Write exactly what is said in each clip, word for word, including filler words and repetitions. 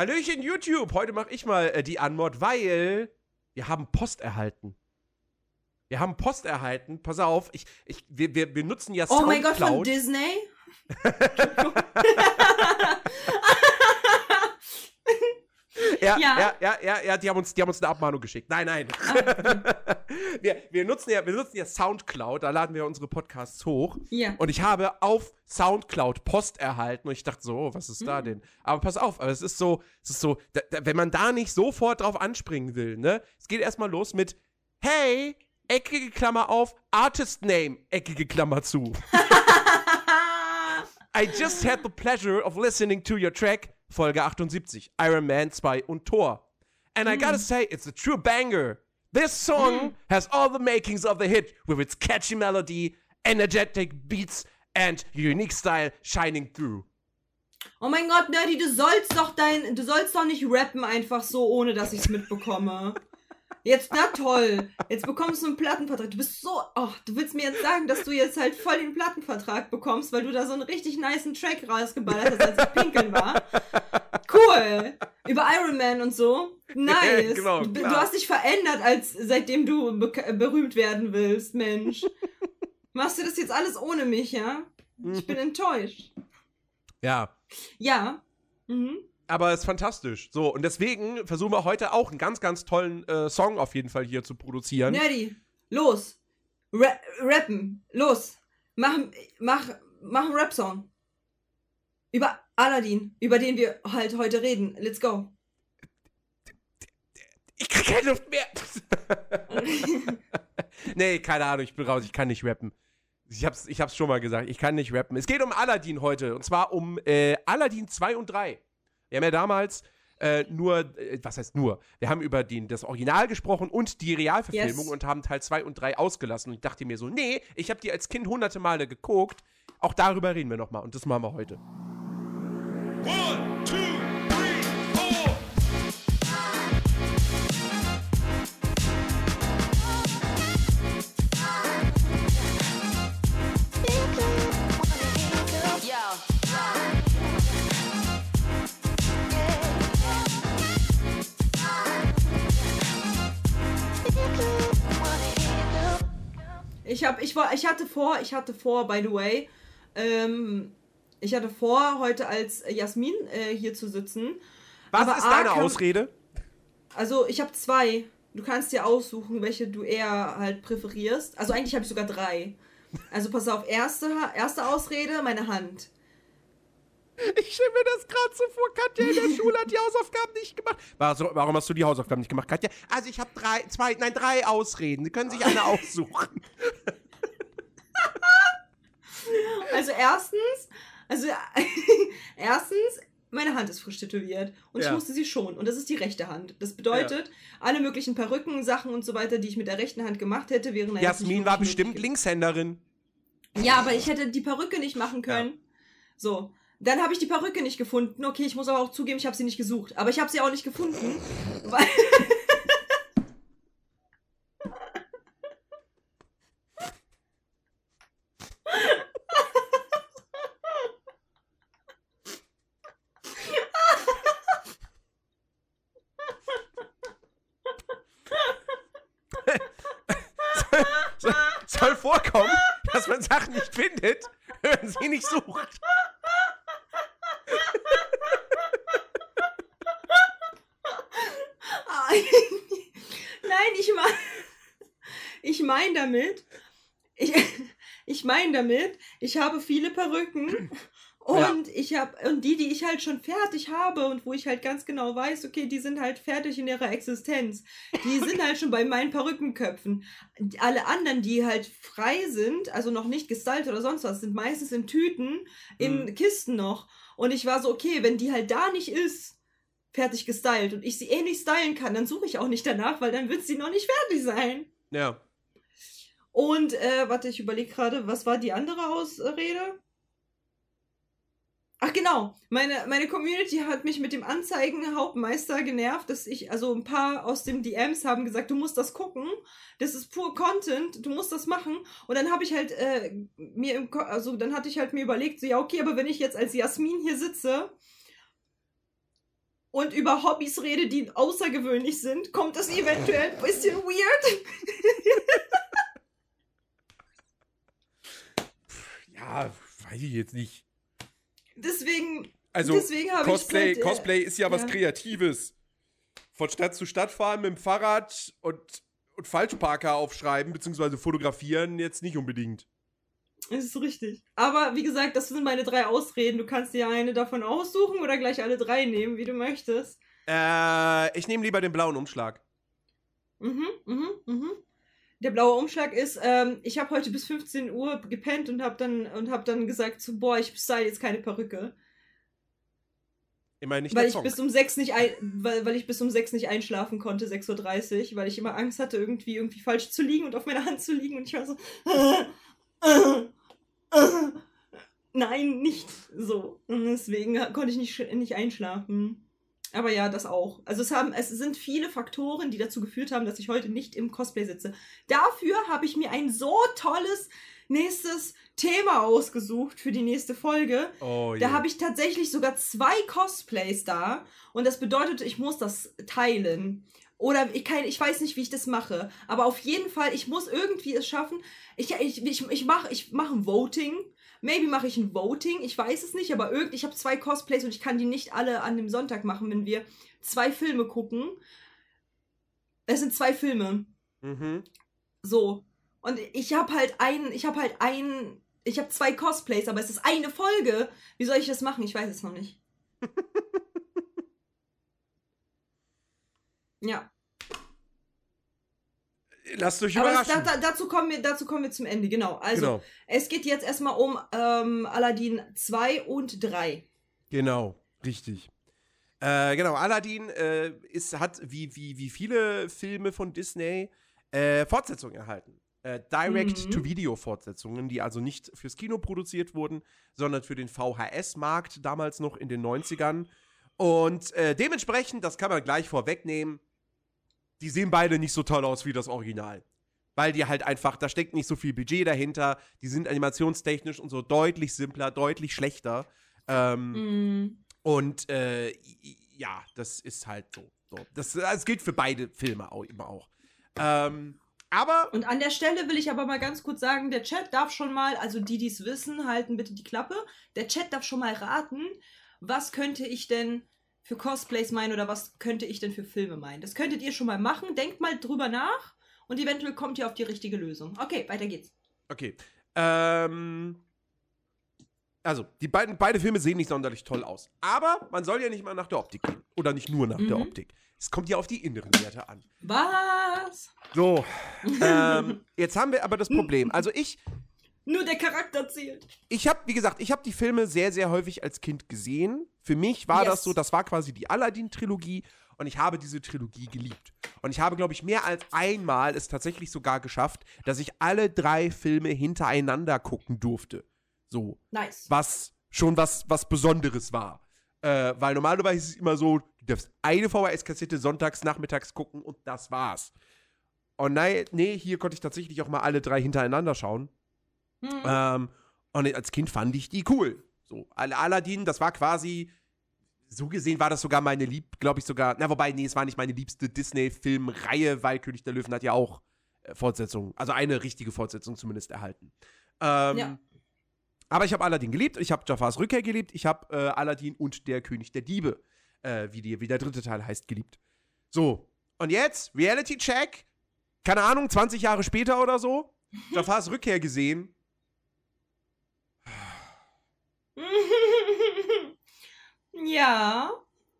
Hallöchen YouTube, heute mache ich mal äh, die Anmod, weil wir haben Post erhalten. Wir haben Post erhalten, pass auf, ich, ich, wir, wir, wir nutzen ja Soundcloud. Oh mein Gott, von Disney? ja, ja, ja, ja, ja, ja, die haben uns, die haben uns eine Abmahnung geschickt. Nein, nein. Ah. wir, wir, nutzen ja, wir nutzen ja Soundcloud, da laden wir unsere Podcasts hoch. Ja. Und ich habe auf Soundcloud Post erhalten und ich dachte so, oh, was ist mhm. da denn? Aber pass auf, aber es ist so, es ist so, da, da, wenn man da nicht sofort drauf anspringen will, ne? Es geht erstmal los mit, hey, eckige Klammer auf, Artist Name, eckige Klammer zu. I just had the pleasure of listening to your track, Folge achtundsiebzig, Iron Man zwei und Thor. And mm. I gotta say, it's a true banger. This song mm. has all the makings of the hit, with its catchy melody, energetic beats and unique style shining through. Oh mein Gott, Nerdy, du sollst doch dein, du sollst doch nicht rappen einfach so, ohne dass ich's mitbekomme. Jetzt, na toll, jetzt bekommst du einen Plattenvertrag. Du bist so, oh, du willst mir jetzt sagen, dass du jetzt halt voll den Plattenvertrag bekommst, weil du da so einen richtig nicen Track rausgeballert hast, als ich pinkeln war. Cool. Über Iron Man und so. Nice. Genau, du, du hast dich verändert, als seitdem du be- berühmt werden willst, Mensch. Machst du das jetzt alles ohne mich, ja? Ich bin enttäuscht. Ja. Ja. Mhm. Aber es ist fantastisch. So, und deswegen versuchen wir heute auch einen ganz, ganz tollen äh, Song auf jeden Fall hier zu produzieren. Nerdy, los. Ra- rappen, los. Mach, mach, mach einen Rap-Song. Über Aladdin, über den wir halt heute reden. Let's go. Ich krieg keine Luft mehr. Nee, keine Ahnung, ich bin raus, ich kann nicht rappen. Ich hab's, ich hab's schon mal gesagt, ich kann nicht rappen. Es geht um Aladdin heute, und zwar um äh, Aladdin zwei und drei. Wir haben ja damals äh, nur, äh, was heißt nur, wir haben über den, das Original gesprochen und die Realverfilmung yes. und haben Teil zwei und drei ausgelassen. Und ich dachte mir so, nee, ich habe die als Kind hunderte Male geguckt. Auch darüber reden wir nochmal und das machen wir heute. One, two, three, four. Ich hab, ich war, ich hatte vor, ich hatte vor, by the way, ähm, ich hatte vor, heute als Jasmin äh, hier zu sitzen. Was aber ist A, deine kann, Ausrede? Also ich habe zwei. Du kannst dir aussuchen, welche du eher halt präferierst. Also eigentlich habe ich sogar drei. Also pass auf, erste, erste Ausrede, meine Hand. Ich stelle mir das gerade so vor, Katja in der Schule hat die Hausaufgaben nicht gemacht. Warum hast du die Hausaufgaben nicht gemacht, Katja? Also ich habe drei, zwei, nein, drei Ausreden. Sie können sich eine aussuchen. Also erstens, also erstens, meine Hand ist frisch tätowiert und ja. ich musste sie schonen und das ist die rechte Hand. Das bedeutet, ja. alle möglichen Perücken, Sachen und so weiter, die ich mit der rechten Hand gemacht hätte, wären... Jasmin war bestimmt Linkshänderin. Ja, aber ich hätte die Perücke nicht machen können. Ja. So. Dann habe ich die Perücke nicht gefunden. Okay, ich muss aber auch zugeben, ich habe sie nicht gesucht. Aber ich habe sie auch nicht gefunden. Weil soll, soll vorkommen, dass man Sachen nicht findet, wenn man sie nicht sucht. Nein, ich meine ich mein damit, ich, ich meine damit, ich habe viele Perücken und ja. ich habe, und die, die ich halt schon fertig habe und wo ich halt ganz genau weiß, okay, die sind halt fertig in ihrer Existenz. Die sind halt schon bei meinen Perückenköpfen. Alle anderen, die halt frei sind, also noch nicht gestylt oder sonst was, sind meistens in Tüten, in mhm. Kisten noch. Und ich war so, okay, wenn die halt da nicht ist, fertig gestylt und ich sie eh nicht stylen kann, dann suche ich auch nicht danach, weil dann wird sie noch nicht fertig sein. Ja. Und, äh, warte, ich überlege gerade, was war die andere Ausrede? Ach genau, meine, meine Community hat mich mit dem Anzeigenhauptmeister genervt, dass ich, also ein paar aus den D Ms haben gesagt, du musst das gucken, das ist pur Content, du musst das machen. Und dann habe ich halt äh, mir im, Ko- also dann hatte ich halt mir überlegt, so ja okay, aber wenn ich jetzt als Jasmin hier sitze und über Hobbys rede, die außergewöhnlich sind, kommt das eventuell ein bisschen weird. Ja, weiß ich jetzt nicht. Deswegen, Also, deswegen habe ich Cosplay, halt, äh, Cosplay ist ja was ja. Kreatives. Von Stadt zu Stadt fahren mit dem Fahrrad und, und Falschparker aufschreiben, beziehungsweise fotografieren, jetzt nicht unbedingt. Das ist richtig. Aber wie gesagt, das sind meine drei Ausreden. Du kannst dir eine davon aussuchen oder gleich alle drei nehmen, wie du möchtest. Äh, ich nehme lieber den blauen Umschlag. Mhm, mhm, mhm. Der blaue Umschlag ist, ähm, ich habe heute bis fünfzehn Uhr gepennt und habe dann, und hab dann gesagt, so, boah, ich style jetzt keine Perücke. Immerhin nicht Weil der ich Song. bis um sechs nicht ein, weil, weil ich bis um sechs nicht einschlafen konnte, sechs Uhr dreißig, weil ich immer Angst hatte, irgendwie irgendwie falsch zu liegen und auf meiner Hand zu liegen und ich war so äh, äh, äh, nein, nicht so. Und deswegen konnte ich nicht, nicht einschlafen. Aber ja, das auch. Also es haben, es sind viele Faktoren, die dazu geführt haben, dass ich heute nicht im Cosplay sitze. Dafür habe ich mir ein so tolles nächstes Thema ausgesucht für die nächste Folge. Oh, Da je. habe ich tatsächlich sogar zwei Cosplays da. Und das bedeutet, ich muss das teilen. Oder ich, kann, ich weiß nicht, wie ich das mache. Aber auf jeden Fall, ich muss irgendwie es schaffen. Ich, ich, ich, ich mache ich mach ein Voting. Maybe mache ich ein Voting. Ich weiß es nicht. Aber irgend, ich habe zwei Cosplays und ich kann die nicht alle an dem Sonntag machen, wenn wir zwei Filme gucken. Es sind zwei Filme. Mhm. So. Und ich habe halt einen, ich habe halt einen, ich habe zwei Cosplays, aber es ist eine Folge. Wie soll ich das machen? Ich weiß es noch nicht. Ja. Lasst euch Aber es, überraschen. da, da, dazu, kommen wir, dazu kommen wir zum Ende, genau. Also, Genau. es geht jetzt erstmal um ähm, Aladdin zwei und drei. Genau, richtig. Äh, genau, Aladdin äh, ist, hat wie, wie, wie viele Filme von Disney äh, Fortsetzungen erhalten. Äh, Direct-to-Video-Fortsetzungen, die also nicht fürs Kino produziert wurden, sondern für den V H S-Markt damals noch in den neunzigern. Und äh, dementsprechend, das kann man gleich vorwegnehmen, die sehen beide nicht so toll aus wie das Original. Weil die halt einfach, da steckt nicht so viel Budget dahinter, die sind animationstechnisch und so deutlich simpler, deutlich schlechter. Ähm, Mm. Und äh, ja, das ist halt so. so. Das, das gilt für beide Filme auch immer auch. Ähm, aber. Und an der Stelle will ich aber mal ganz kurz sagen, der Chat darf schon mal, also die, die es wissen, halten bitte die Klappe. Der Chat darf schon mal raten, was könnte ich denn für Cosplays meinen oder was könnte ich denn für Filme meinen. Das könntet ihr schon mal machen. Denkt mal drüber nach und eventuell kommt ihr auf die richtige Lösung. Okay, weiter geht's. Okay. Ähm. Also, die beiden beide Filme sehen nicht sonderlich toll aus. Aber man soll ja nicht mal nach der Optik gehen. Oder nicht nur nach Mhm. der Optik. Es kommt ja auf die inneren Werte an. Was? So. ähm, jetzt haben wir aber das Problem. Also ich, Nur der Charakter zählt. ich habe, wie gesagt, ich habe die Filme sehr, sehr häufig als Kind gesehen. Für mich war Yes. das so, das war quasi die Aladdin-Trilogie und ich habe diese Trilogie geliebt. Und ich habe, glaube ich, mehr als einmal es tatsächlich sogar geschafft, dass ich alle drei Filme hintereinander gucken durfte. So. Nice. Was schon was, was Besonderes war. Äh, weil normalerweise ist es immer so, du darfst eine V H S-Kassette sonntags, nachmittags gucken und das war's. Und nein, nee, hier konnte ich tatsächlich auch mal alle drei hintereinander schauen. Hm. Ähm, und als Kind fand ich die cool. So, Al- Aladdin, das war quasi, so gesehen war das sogar meine Lieb, glaube ich sogar, na wobei, nee, es war nicht meine liebste Disney-Filmreihe, weil König der Löwen hat ja auch äh, Fortsetzungen, also eine richtige Fortsetzung zumindest erhalten. Ähm, Ja. Aber ich habe Aladdin geliebt, ich habe Jafars Rückkehr geliebt, ich habe äh, Aladdin und der König der Diebe, äh, wie, die, wie der dritte Teil heißt, geliebt. So, und jetzt, Reality-Check, keine Ahnung, zwanzig Jahre später oder so, Jafars Rückkehr gesehen. Ja.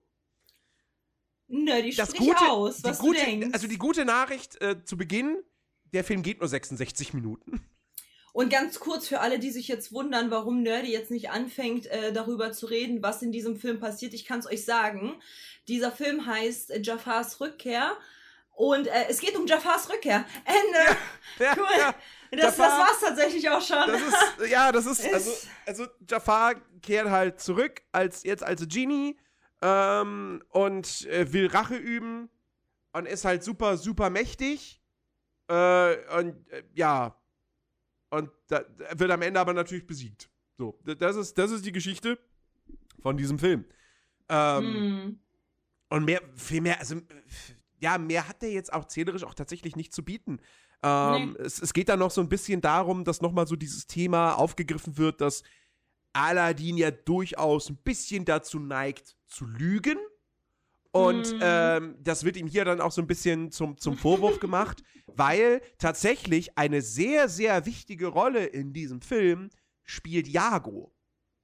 Na, die Das sprich gute, aus, die was gute, du denkst. Also die gute Nachricht äh, zu Beginn, der Film geht nur sechsundsechzig Minuten. Und ganz kurz für alle, die sich jetzt wundern, warum Nerdy jetzt nicht anfängt, äh, darüber zu reden, was in diesem Film passiert. Ich kann es euch sagen. Dieser Film heißt äh, Jafars Rückkehr. Und äh, es geht um Jafars Rückkehr. Ende. Ja, Cool. ja. Das, das Jafar- war's tatsächlich auch schon. Das ist, ja, das ist, Ist- also, also Jafar kehrt halt zurück, als jetzt als Genie ähm, und äh, will Rache üben und ist halt super, super mächtig. Äh, und äh, ja, und da, er wird am Ende aber natürlich besiegt. So, d- das ist, das ist die Geschichte von diesem Film. Ähm, Hm. Und mehr, viel mehr, also, ja, mehr hat der jetzt auch zählerisch auch tatsächlich nicht zu bieten. Ähm, Nee. es, es geht dann noch so ein bisschen darum, dass nochmal so dieses Thema aufgegriffen wird, dass Aladdin ja durchaus ein bisschen dazu neigt, zu lügen. Und Mhm. ähm, das wird ihm hier dann auch so ein bisschen zum, zum Vorwurf gemacht, weil tatsächlich eine sehr, sehr wichtige Rolle in diesem Film spielt Iago.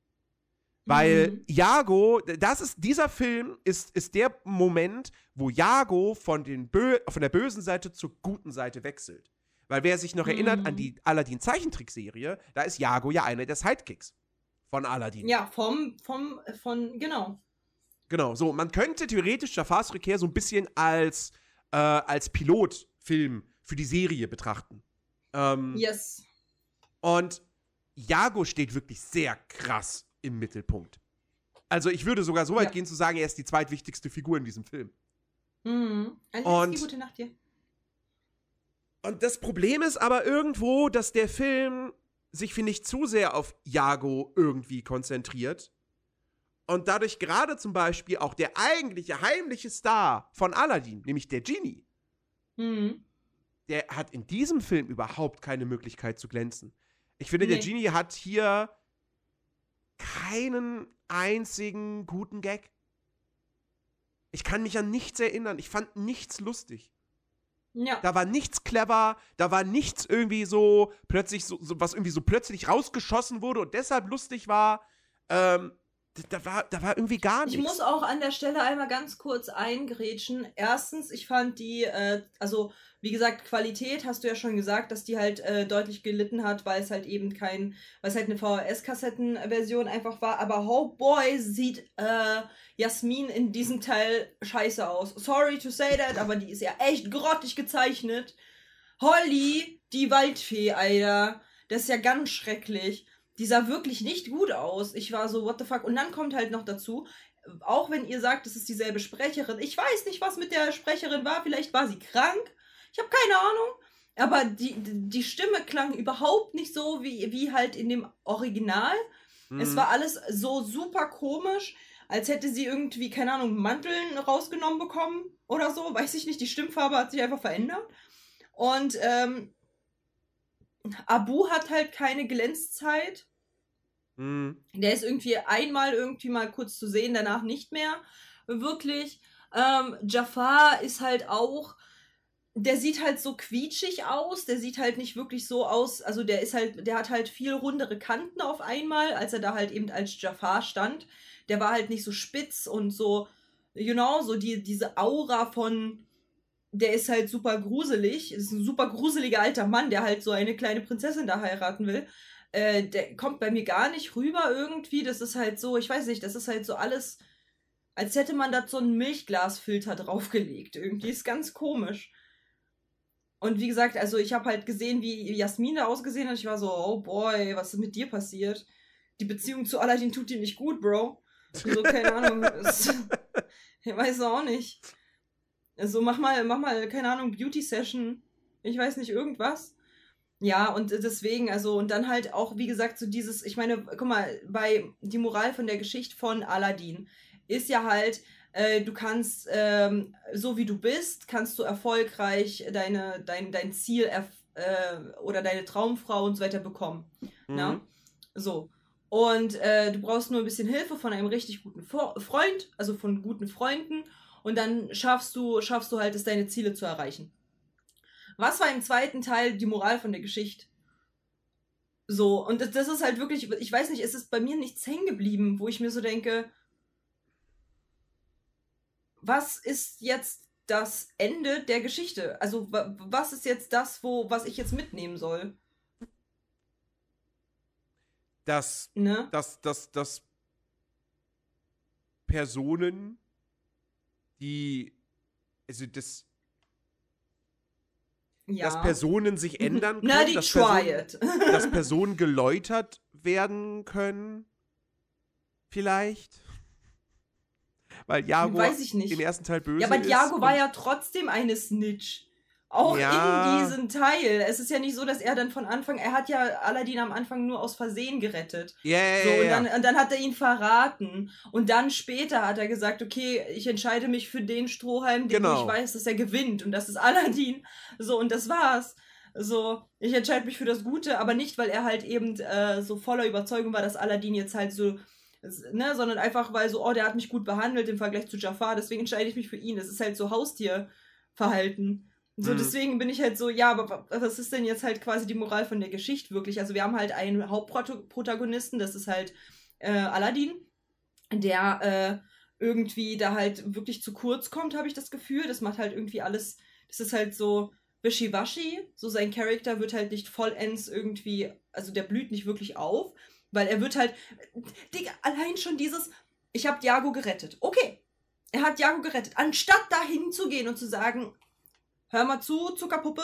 Weil Mhm. Iago, das ist, dieser Film ist, ist der Moment, wo Iago von, den Bö von der bösen Seite zur guten Seite wechselt. Weil wer sich noch erinnert an Mhm. die Aladdin-Zeichentrickserie, da ist Iago ja einer der Sidekicks von Aladdin. Ja, vom, vom, von, genau. Genau, so, man könnte theoretisch Jafars Rückkehr so ein bisschen als, äh, als Pilotfilm für die Serie betrachten. Ähm, Yes. Und Iago steht wirklich sehr krass im Mittelpunkt. Also ich würde sogar so weit Ja. gehen zu sagen, er ist die zweitwichtigste Figur in diesem Film. Mhm. Also Und- jetzt die gute Nacht dir. Und das Problem ist aber irgendwo, dass der Film sich, finde ich, zu sehr auf Iago irgendwie konzentriert. Und dadurch gerade zum Beispiel auch der eigentliche heimliche Star von Aladdin, nämlich der Genie, Mhm. der hat in diesem Film überhaupt keine Möglichkeit zu glänzen. Ich finde, der Nee. Genie hat hier keinen einzigen guten Gag. Ich kann mich an nichts erinnern. Ich fand nichts lustig. Ja. Da war nichts clever, da war nichts irgendwie so plötzlich so, so was irgendwie so plötzlich rausgeschossen wurde und deshalb lustig war. Ähm, da war, da war irgendwie gar nichts. Ich muss auch an der Stelle einmal ganz kurz eingrätschen. Erstens, ich fand die, äh, also wie gesagt, Qualität, hast du ja schon gesagt, dass die halt äh, deutlich gelitten hat, weil es halt eben kein, weil es halt eine V H S-Kassettenversion einfach war. Aber oh boy, sieht äh, Jasmin in diesem Teil scheiße aus. Sorry to say that, aber die ist ja echt grottig gezeichnet. Holly, die Waldfee, Alter. Das ist ja ganz schrecklich. Die sah wirklich nicht gut aus. Ich war so, what the fuck? Und dann kommt halt noch dazu, auch wenn ihr sagt, es ist dieselbe Sprecherin, ich weiß nicht, was mit der Sprecherin war. Vielleicht war sie krank. Ich habe keine Ahnung. Aber die, die Stimme klang überhaupt nicht so wie, wie halt in dem Original. Mhm. Es war alles so super komisch, als hätte sie irgendwie, keine Ahnung, Manteln rausgenommen bekommen oder so. Weiß ich nicht, die Stimmfarbe hat sich einfach verändert. Und ähm, Abu hat halt keine Glänzzeit. Mhm. Der ist irgendwie einmal irgendwie mal kurz zu sehen, danach nicht mehr. Wirklich. Ähm, Jafar ist halt auch, der sieht halt so quietschig aus, der sieht halt nicht wirklich so aus, also der ist halt, der hat halt viel rundere Kanten auf einmal, als er da halt eben als Jafar stand. Der war halt nicht so spitz und so, you know, so die, diese Aura von, der ist halt super gruselig, ist ein super gruseliger alter Mann, der halt so eine kleine Prinzessin da heiraten will. Äh, der kommt bei mir gar nicht rüber irgendwie, das ist halt so, ich weiß nicht, das ist halt so alles, als hätte man da so einen Milchglasfilter draufgelegt. Irgendwie ist ganz komisch. Und wie gesagt, also ich habe halt gesehen, wie Jasmin da ausgesehen hat. Ich war so, oh boy, was ist mit dir passiert? Die Beziehung zu Aladdin tut dir nicht gut, Bro. So, keine Ahnung. Das, ich weiß auch nicht. Also mach mal, mach mal, keine Ahnung, Beauty-Session. Ich weiß nicht, irgendwas. Ja, und deswegen, also, und dann halt auch, wie gesagt, so dieses, ich meine, guck mal, bei die Moral von der Geschichte von Aladdin ist ja halt, äh, du kannst, ähm, so wie du bist, kannst du erfolgreich deine, dein, dein Ziel erf- äh, oder deine Traumfrau und so weiter bekommen. Mhm. Ne? So. Und äh, du brauchst nur ein bisschen Hilfe von einem richtig guten Fo- Freund, also von guten Freunden, und dann schaffst du, schaffst du halt es, deine Ziele zu erreichen. Was war im zweiten Teil die Moral von der Geschichte? So, und das, das ist halt wirklich, ich weiß nicht, es ist bei mir nichts hängen geblieben, wo ich mir so denke, was ist jetzt das Ende der Geschichte? Also, wa- was ist jetzt das, wo, was ich jetzt mitnehmen soll? Dass, Ne? dass, dass, dass Personen, die, also das, Ja. dass Personen sich ändern können, Na, die dass, try Personen, it. dass Personen geläutert werden können, vielleicht. Weil Iago Weiß ich nicht. im ersten Teil böse Ja, aber ist. Diago und- war ja trotzdem eine Snitch. Auch ja. in diesen Teil. Es ist ja nicht so, dass er dann von Anfang, er hat ja Aladdin am Anfang nur aus Versehen gerettet. Ja, ja, so, und, ja. dann, und dann hat er ihn verraten. Und dann später hat er gesagt, okay, ich entscheide mich für den Strohhalm, den Genau. ich weiß, dass er gewinnt. Und das ist Aladdin. So, und das war's. So, ich entscheide mich für das Gute, aber nicht, weil er halt eben äh, so voller Überzeugung war, dass Aladdin jetzt halt so, ne, sondern einfach, weil so, oh, der hat mich gut behandelt im Vergleich zu Jafar, deswegen entscheide ich mich für ihn. Das ist halt so Haustierverhalten. So, Mhm. deswegen bin ich halt so, ja, aber was ist denn jetzt halt quasi die Moral von der Geschichte wirklich? Also wir haben halt einen Hauptprotagonisten, das ist halt äh, Aladdin, der äh, irgendwie da halt wirklich zu kurz kommt, habe ich das Gefühl. Das macht halt irgendwie alles, das ist halt so wischiwaschi, so sein Charakter wird halt nicht vollends irgendwie, also der blüht nicht wirklich auf, weil er wird halt, Digga, allein schon dieses, ich habe Diago gerettet. Okay, er hat Diago gerettet. Anstatt da hinzugehen und zu sagen, hör mal zu, Zuckerpuppe,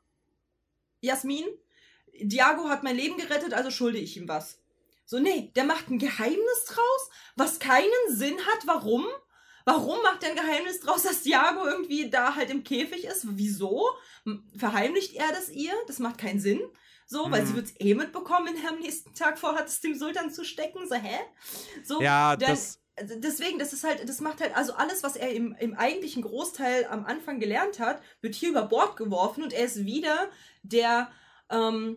Jasmin, Diago hat mein Leben gerettet, also schulde ich ihm was. So, nee, der macht ein Geheimnis draus, was keinen Sinn hat. Warum? Warum macht er ein Geheimnis draus, dass Diago irgendwie da halt im Käfig ist? Wieso? Verheimlicht er das ihr? Das macht keinen Sinn. So, weil Mhm. sie wird es eh mitbekommen, wenn er am nächsten Tag vorhat, es dem Sultan zu stecken. So, hä? So, Ja, dann, das. deswegen, das ist halt, das macht halt, also alles, was er im, im eigentlichen Großteil am Anfang gelernt hat, wird hier über Bord geworfen und er ist wieder der, ähm,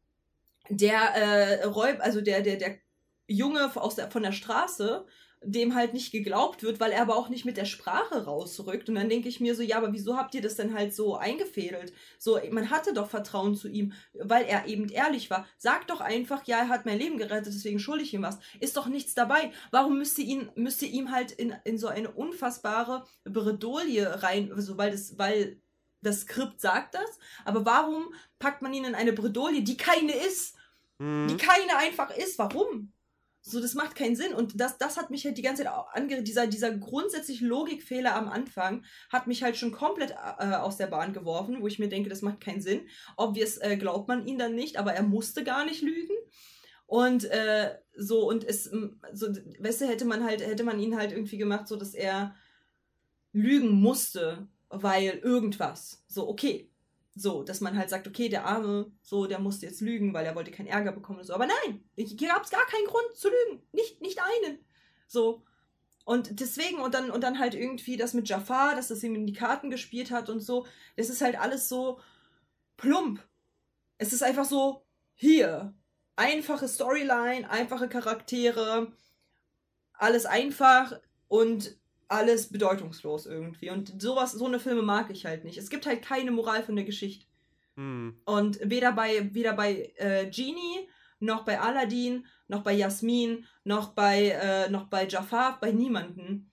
der äh, Räub, also der, der, der Junge aus der, von der Straße, dem halt nicht geglaubt wird, weil er aber auch nicht mit der Sprache rausrückt. Und dann denke ich mir so, ja, aber wieso habt ihr das denn halt so eingefädelt? So, man hatte doch Vertrauen zu ihm, weil er eben ehrlich war. Sagt doch einfach, ja, er hat mein Leben gerettet, deswegen schulde ich ihm was. Ist doch nichts dabei. Warum müsst ihr ihn, müsst ihr ihm halt in, in so eine unfassbare Bredouille rein, also weil das, weil das Skript sagt das, aber warum packt man ihn in eine Bredouille, die keine ist? Mhm. Die keine einfach ist. Warum? So, das macht keinen Sinn. Und das, das hat mich halt die ganze Zeit angeregt. Dieser, dieser grundsätzliche Logikfehler am Anfang hat mich halt schon komplett äh, aus der Bahn geworfen, wo ich mir denke, das macht keinen Sinn. Obvious äh, glaubt man ihn dann nicht, aber er musste gar nicht lügen. Und äh, so, und es, so, weißt du, hätte man halt, hätte man ihn halt irgendwie gemacht, so dass er lügen musste, weil irgendwas. So, okay. So, dass man halt sagt, okay, der Arme, so, der musste jetzt lügen, weil er wollte keinen Ärger bekommen und so. Aber nein, hier gab es gar keinen Grund zu lügen. Nicht, nicht einen. So. Und deswegen, und dann, und dann halt irgendwie das mit Jafar, dass das ihm in die Karten gespielt hat und so. Das ist halt alles so plump. Es ist einfach so, hier, einfache Storyline, einfache Charaktere, alles einfach und alles bedeutungslos irgendwie. Und sowas, so eine Filme mag ich halt nicht. Es gibt halt keine Moral von der Geschichte. Hm. Und weder bei, weder bei äh, Genie, noch bei Aladdin, noch bei Jasmin, noch bei, äh, noch bei Jafar, bei niemanden.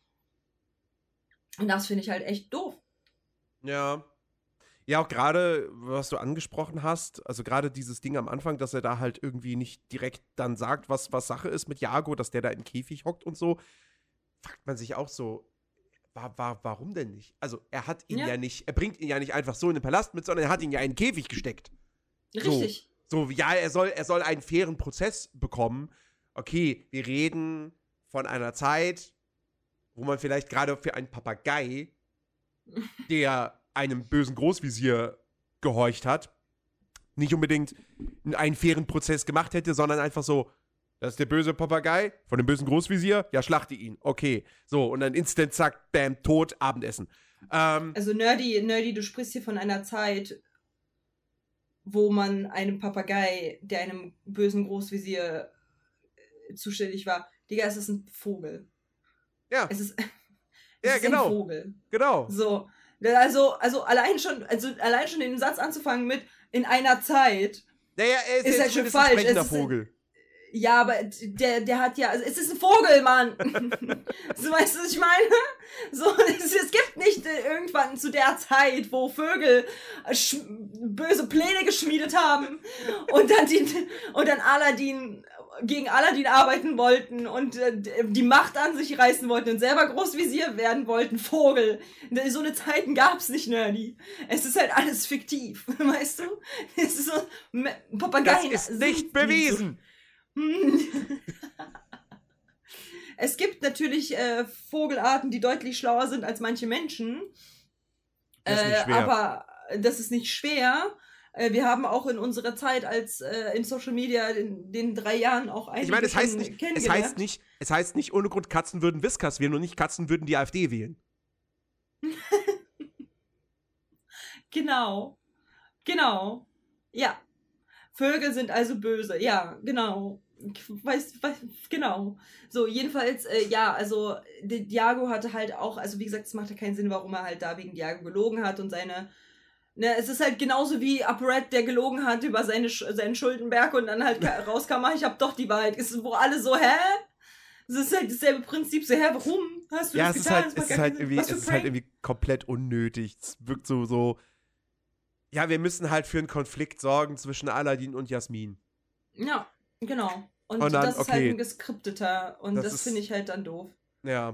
Und das finde ich halt echt doof. Ja. Ja, auch gerade, was du angesprochen hast, also gerade dieses Ding am Anfang, dass er da halt irgendwie nicht direkt dann sagt, was, was Sache ist mit Jago, dass der da im Käfig hockt und so, fragt man sich auch so, war, war, warum denn nicht? Also er hat ihn ja. ja nicht, er bringt ihn ja nicht einfach so in den Palast mit, sondern er hat ihn ja in den Käfig gesteckt. Richtig. So, so ja, er soll, er soll einen fairen Prozess bekommen. Okay, wir reden von einer Zeit, wo man vielleicht gerade für einen Papagei, der einem bösen Großvisier gehorcht hat, nicht unbedingt einen fairen Prozess gemacht hätte, sondern einfach so, das ist der böse Papagei von dem bösen Großvisier, ja, schlachte ihn, okay. So, und dann instant, zack, bam, tot, Abendessen. Ähm, also Nerdy, Nerdy, du sprichst hier von einer Zeit, wo man einem Papagei, der einem bösen Großvisier zuständig war, Digga, es ist ein Vogel. Ja. Es ist, es ja, ist genau. ein Vogel. Genau. So, also, also allein schon, also allein schon den Satz anzufangen mit in einer Zeit. Naja, er ist, ist ja halt schon ein falsch. sprechender Es ist, Vogel. Ja, aber der, der hat ja, also es ist ein Vogel, Mann. So, weißt du, was ich meine? So, es, es gibt nicht äh, irgendwann zu der Zeit, wo Vögel äh, böse Pläne geschmiedet haben und dann die, und dann Aladdin gegen Aladdin arbeiten wollten und äh, die Macht an sich reißen wollten und selber Großvisier werden wollten. Vogel. So eine Zeiten gab's nicht, Nerdy. Es ist halt alles fiktiv, weißt du? Es ist so, Papageien. Das ist nicht bewiesen. So. Es gibt natürlich äh, Vogelarten, die deutlich schlauer sind als manche Menschen. Das ist nicht äh, schwer. Aber das ist nicht schwer. Äh, wir haben auch in unserer Zeit als äh, in Social Media in den drei Jahren auch einige Ich meine, es heißt nicht, es kennengelernt. heißt nicht, es heißt nicht ohne Grund, Katzen würden Whiskas wählen und nicht Katzen würden die AfD wählen. Genau. Genau. Ja. Vögel sind also böse. Ja, genau. Ich weiß, weiß, genau. So, jedenfalls, äh, ja, also die- Diago hatte halt auch, also wie gesagt, es macht ja keinen Sinn, warum er halt da wegen Diago gelogen hat und seine, ne, es ist halt genauso wie Upright, der gelogen hat über seine, Sch- seinen Schuldenberg und dann halt ka- rauskam, ah, ich hab doch die Wahrheit. Es ist, wo alle so, hä? Es ist halt dasselbe Prinzip, so, hä, warum hast du Ja, das es ist getan? halt, Das es macht ist gar halt keinen Sinn. irgendwie, Was es für ist halt Prank? irgendwie komplett unnötig. Es wirkt so, so, ja, wir müssen halt für einen Konflikt sorgen zwischen Aladdin und Jasmin. Ja, genau. Und, Und dann, das ist halt okay. ein geskripteter und Das das, ist- finde ich halt dann doof. Ja.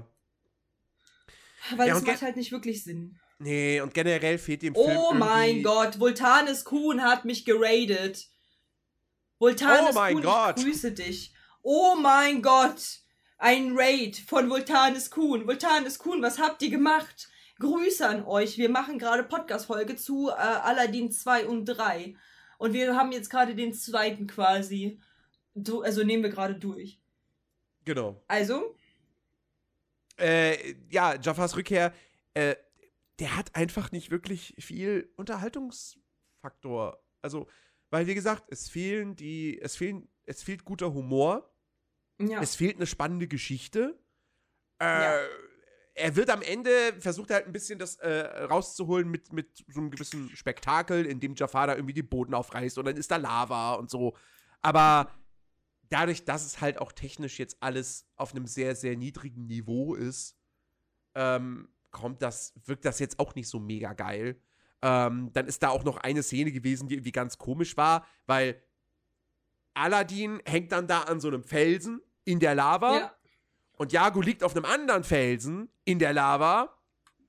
Weil Ja, es und macht ge- halt nicht wirklich Sinn. Nee, und generell fehlt dem Film Oh mein irgendwie- Gott, Vultanes Kuhn hat mich geradet. Vultanes Oh mein Kuhn, Gott. ich grüße dich. Oh mein Gott, ein Raid von Vultanes Kuhn. Vultanes Kuhn, was habt ihr gemacht? Grüße an euch. Wir machen gerade Podcast-Folge zu äh, Aladdin zwei und drei. Und wir haben jetzt gerade den zweiten quasi. Du, also nehmen wir gerade durch. Genau. Also, Äh, ja, Jafars Rückkehr, äh, der hat einfach nicht wirklich viel Unterhaltungsfaktor. Also, weil wie gesagt, es fehlen die, es fehlen, es fehlt guter Humor, ja. es fehlt eine spannende Geschichte. Äh, Ja. Er wird am Ende, versucht er halt ein bisschen das äh, rauszuholen mit, mit so einem gewissen Spektakel, in dem Jafar da irgendwie den Boden aufreißt und dann ist da Lava und so. Aber dadurch, dass es halt auch technisch jetzt alles auf einem sehr, sehr niedrigen Niveau ist, ähm, kommt das, wirkt das jetzt auch nicht so mega geil. Ähm, dann ist da auch noch eine Szene gewesen, die irgendwie ganz komisch war, weil Aladdin hängt dann da an so einem Felsen in der Lava Ja. und Iago liegt auf einem anderen Felsen in der Lava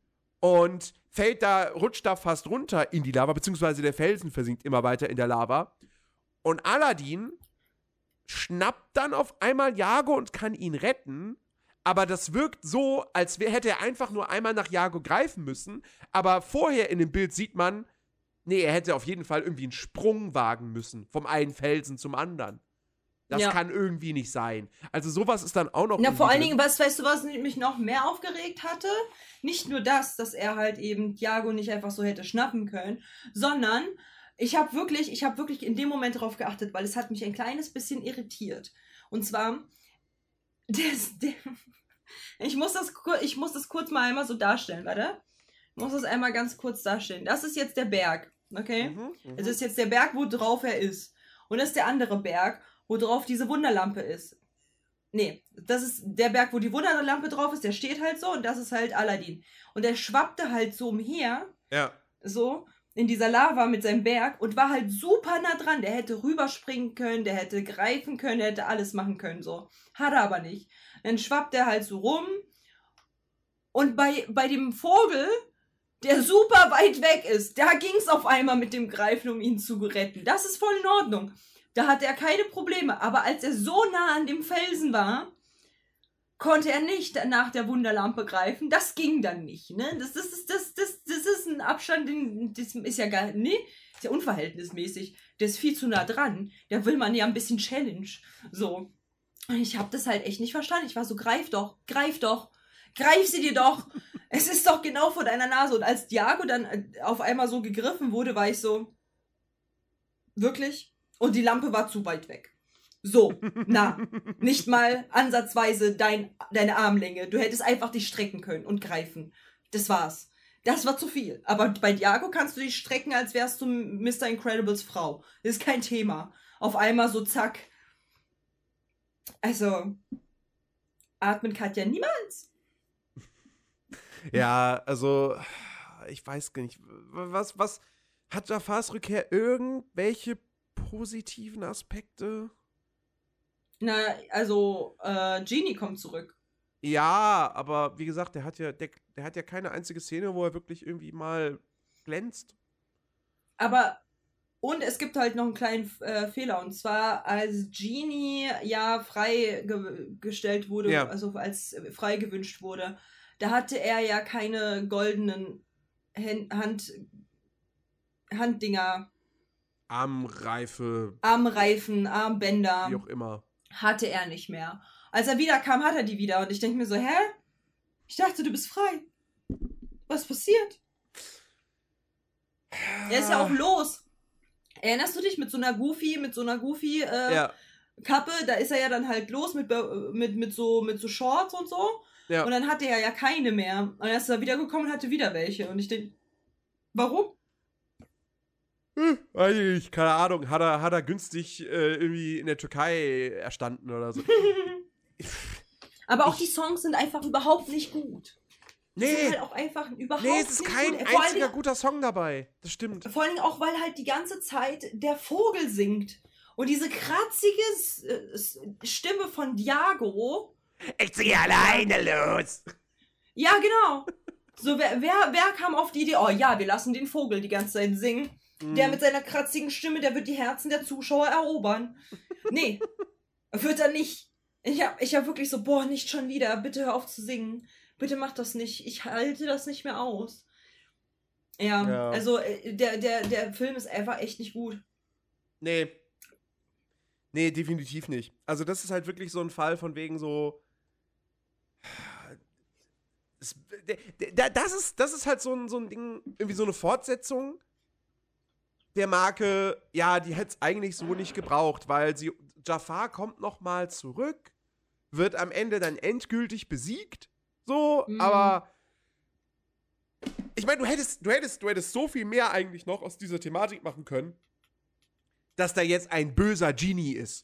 und fällt da, rutscht da fast runter in die Lava, beziehungsweise der Felsen versinkt immer weiter in der Lava. Und Aladdin schnappt dann auf einmal Iago und kann ihn retten, aber das wirkt so, als wär, hätte er einfach nur einmal nach Iago greifen müssen, aber vorher in dem Bild sieht man, nee, er hätte auf jeden Fall irgendwie einen Sprung wagen müssen, vom einen Felsen zum anderen. Das Ja. kann irgendwie nicht sein. Also sowas ist dann auch noch Na, vor irgendwie allen drin. Dingen, was, weißt du, was mich noch mehr aufgeregt hatte? Nicht nur das, dass er halt eben Diago nicht einfach so hätte schnappen können, sondern ich habe wirklich, ich habe wirklich in dem Moment darauf geachtet, weil es hat mich ein kleines bisschen irritiert. Und zwar, das, der, ich, muss das, kur- ich muss das kurz mal einmal so darstellen, warte. Ich muss das einmal ganz kurz darstellen. Das ist jetzt der Berg, okay? Mhm, mhm. Es ist jetzt der Berg, wo drauf er ist. Und das ist der andere Berg, wo drauf diese Wunderlampe ist. Nee, das ist der Berg, wo die Wunderlampe drauf ist, der steht halt so und das ist halt Aladdin. Und der schwappte halt so umher, Ja. so, in dieser Lava mit seinem Berg und war halt super nah dran. Der hätte rüberspringen können, der hätte greifen können, der hätte alles machen können, so. Hat er aber nicht. Dann schwappt er halt so rum und bei, bei dem Vogel, der super weit weg ist, da ging es auf einmal mit dem Greifen, um ihn zu retten. Das ist voll in Ordnung. Da hatte er keine Probleme. Aber als er so nah an dem Felsen war, konnte er nicht nach der Wunderlampe greifen. Das ging dann nicht. Ne? Das, das, ist, das, das, das ist ein Abstand, den, das ist ja gar nee, ist ja unverhältnismäßig. Der ist viel zu nah dran. Da will man ja ein bisschen Challenge. So. Und ich habe das halt echt nicht verstanden. Ich war so, greif doch, greif doch. Greif sie dir doch. Es ist doch genau vor deiner Nase. Und als Diago dann auf einmal so gegriffen wurde, war ich so, wirklich? Und die Lampe war zu weit weg. So, na, nicht mal ansatzweise dein, deine Armlänge. Du hättest einfach dich strecken können und greifen. Das war's. Das war zu viel. Aber bei Diago kannst du dich strecken, als wärst du Mister Incredibles Frau. Das ist kein Thema. Auf einmal so zack. Also, atmen Katja niemals. Ja, also, ich weiß gar nicht, was, was, hat Jafars Rückkehr irgendwelche positiven Aspekte? Na, also, äh, Genie kommt zurück. Ja, aber wie gesagt, der hat ja, der, der hat ja keine einzige Szene, wo er wirklich irgendwie mal glänzt. Aber, und es gibt halt noch einen kleinen äh, Fehler. Und zwar, als Genie ja freigestellt wurde, Ja. also als äh, frei gewünscht wurde, da hatte er ja keine goldenen Hän- Hand, Handdinger, Armreife, Armreifen, Armbänder, wie auch immer. hatte er nicht mehr. Als er wiederkam, hat er die wieder. Und ich denke mir so, hä? Ich dachte, du bist frei. Was passiert? Er ist ja auch los. Erinnerst du dich mit so einer Goofy, mit so einer Goofy äh, Ja. Kappe? Da ist er ja dann halt los mit, mit, mit, so, mit so Shorts und so. Ja. Und dann hatte er ja keine mehr. Und dann ist er wiedergekommen und hatte wieder welche. Und ich denke, warum? Hm, weiß ich nicht, keine Ahnung. Hat er, hat er günstig äh, irgendwie in der Türkei erstanden oder so. Aber auch Ich- die Songs sind einfach überhaupt nicht gut. Die Nee, sind halt auch einfach überhaupt nee, es ist nicht kein gut. Vor allen einziger Dingen- guter Song dabei. Das stimmt. Vor allen Dingen auch, weil halt die ganze Zeit der Vogel singt. Und diese kratzige S- S- Stimme von Diago. Ich ziehe alleine los. Ja, genau. So, wer, wer, wer kam auf die Idee, oh ja, wir lassen den Vogel die ganze Zeit singen. Der mit seiner kratzigen Stimme, der wird die Herzen der Zuschauer erobern. Nee, wird er nicht. Ich hab, ich hab wirklich so, boah, nicht schon wieder. Bitte hör auf zu singen. Bitte mach das nicht. Ich halte das nicht mehr aus. Ja, Ja. also äh, der, der, der Film ist einfach echt nicht gut. Nee. Nee, definitiv nicht. Also das ist halt wirklich so ein Fall von wegen so. Es, d- d- das, ist, das ist halt so ein, so ein Ding, irgendwie so eine Fortsetzung der Marke, ja, die hätte es eigentlich so nicht gebraucht, weil sie, Jafar kommt nochmal zurück, wird am Ende dann endgültig besiegt, so, Mhm. aber ich meine, du hättest, du hättest, du hättest so viel mehr eigentlich noch aus dieser Thematik machen können, dass da jetzt ein böser Genie ist.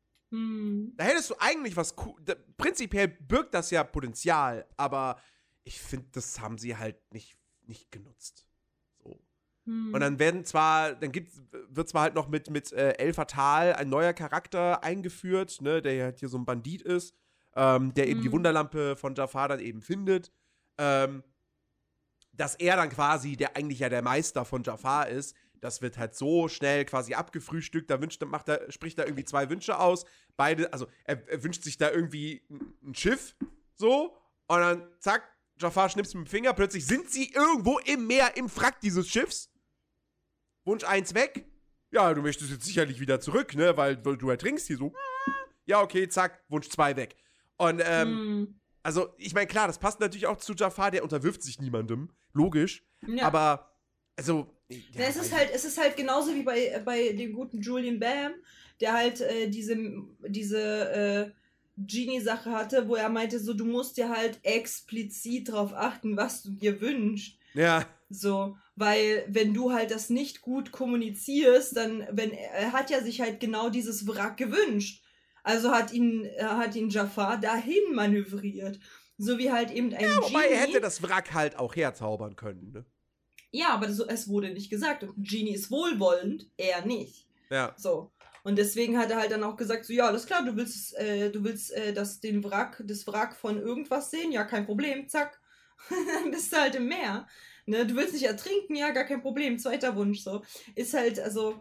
Hm. Da hättest du eigentlich was cool. Da, prinzipiell birgt das ja Potenzial, aber ich finde, das haben sie halt nicht, nicht genutzt. So. Hm. Und dann werden zwar, dann gibt, wird zwar halt noch mit, mit äh, El Fatal ein neuer Charakter eingeführt, ne, der halt hier so ein Bandit ist, ähm, der eben Mhm. die Wunderlampe von Jafar dann eben findet. Ähm, dass er dann quasi, der eigentlich ja der Meister von Jafar ist, das wird halt so schnell quasi abgefrühstückt. Da wünscht, macht er, spricht er irgendwie zwei Wünsche aus. Beide, also er, er wünscht sich da irgendwie ein, ein Schiff, so. Und dann, zack, Jafar schnippst mit dem Finger. Plötzlich sind sie irgendwo im Meer, im Wrack dieses Schiffs. Wunsch eins weg. Ja, du möchtest jetzt sicherlich wieder zurück, ne, weil, weil du ertrinkst hier so. Ja, okay, zack, Wunsch zwei weg. Und, ähm, Hm. also, ich meine, klar, das passt natürlich auch zu Jafar, der unterwirft sich niemandem. Logisch. Ja. Aber, also. Ja, Ja, es ist weiß halt, es ist halt genauso wie bei, bei dem guten Julian Bam, der halt äh, diese, diese äh, Genie-Sache hatte, wo er meinte, so, du musst dir halt explizit drauf achten, was du dir wünschst. Ja, So, weil wenn du halt das nicht gut kommunizierst, dann, wenn er hat ja sich halt genau dieses Wrack gewünscht. Also hat ihn, äh, hat ihn Jafar dahin manövriert. So wie halt eben ein ja wobei Genie. er hätte das Wrack halt auch herzaubern können, ne? Ja, aber so, es wurde nicht gesagt. Und Genie ist wohlwollend, er nicht. Ja. So. Und deswegen hat er halt dann auch gesagt, so, ja, alles klar, du willst, äh, du willst äh, das, den Wrack, das Wrack von irgendwas sehen? Ja, kein Problem, zack. Dann bist du halt im Meer. Ne? Du willst nicht ertrinken? Ja, gar kein Problem, zweiter Wunsch, so. Ist halt, also,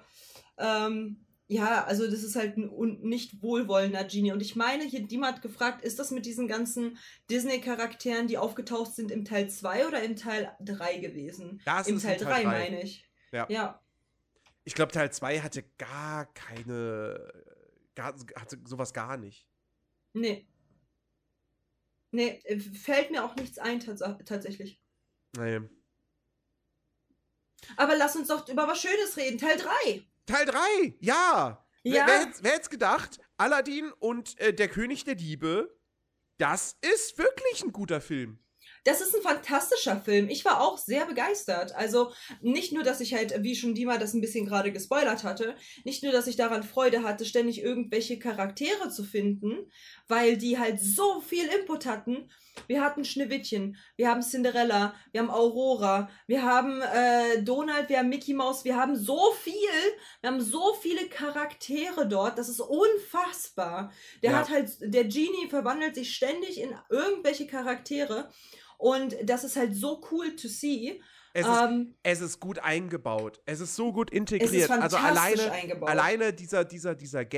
ähm, ja, also das ist halt ein un nicht wohlwollender Genie. Und ich meine, hier jemand hat gefragt, ist das mit diesen ganzen Disney-Charakteren, die aufgetaucht sind, im Teil zwei oder im Teil drei gewesen? Das Im ist Teil in drei Teil drei. meine ich. Ja. Ja. Ich glaube, Teil zwei hatte gar keine. Gar, hatte sowas gar nicht. Nee. Nee, äh, fällt mir auch nichts ein, tats tatsächlich. Nee. Aber lass uns doch über was Schönes reden. Teil drei. Teil drei, ja. Ja. Wer, wer, hätt- wer hätte gedacht, Aladdin und äh, der König der Diebe, das ist wirklich ein guter Film. Das ist ein fantastischer Film. Ich war auch sehr begeistert. Also nicht nur, dass ich halt, wie schon Dima das ein bisschen gerade gespoilert hatte, nicht nur, dass ich daran Freude hatte, ständig irgendwelche Charaktere zu finden, weil die halt so viel Input hatten. Wir hatten Schneewittchen, wir haben Cinderella, wir haben Aurora, wir haben äh, Donald, wir haben Mickey Mouse, wir haben so viel, wir haben so viele Charaktere dort, das ist unfassbar. Der Ja. hat halt, der Genie verwandelt sich ständig in irgendwelche Charaktere. Und das ist halt so cool to see. Es ist, Ähm, es ist gut eingebaut. Es ist so gut es integriert. ist also fantastisch alleine, eingebaut. alleine dieser, dieser, dieser Gag,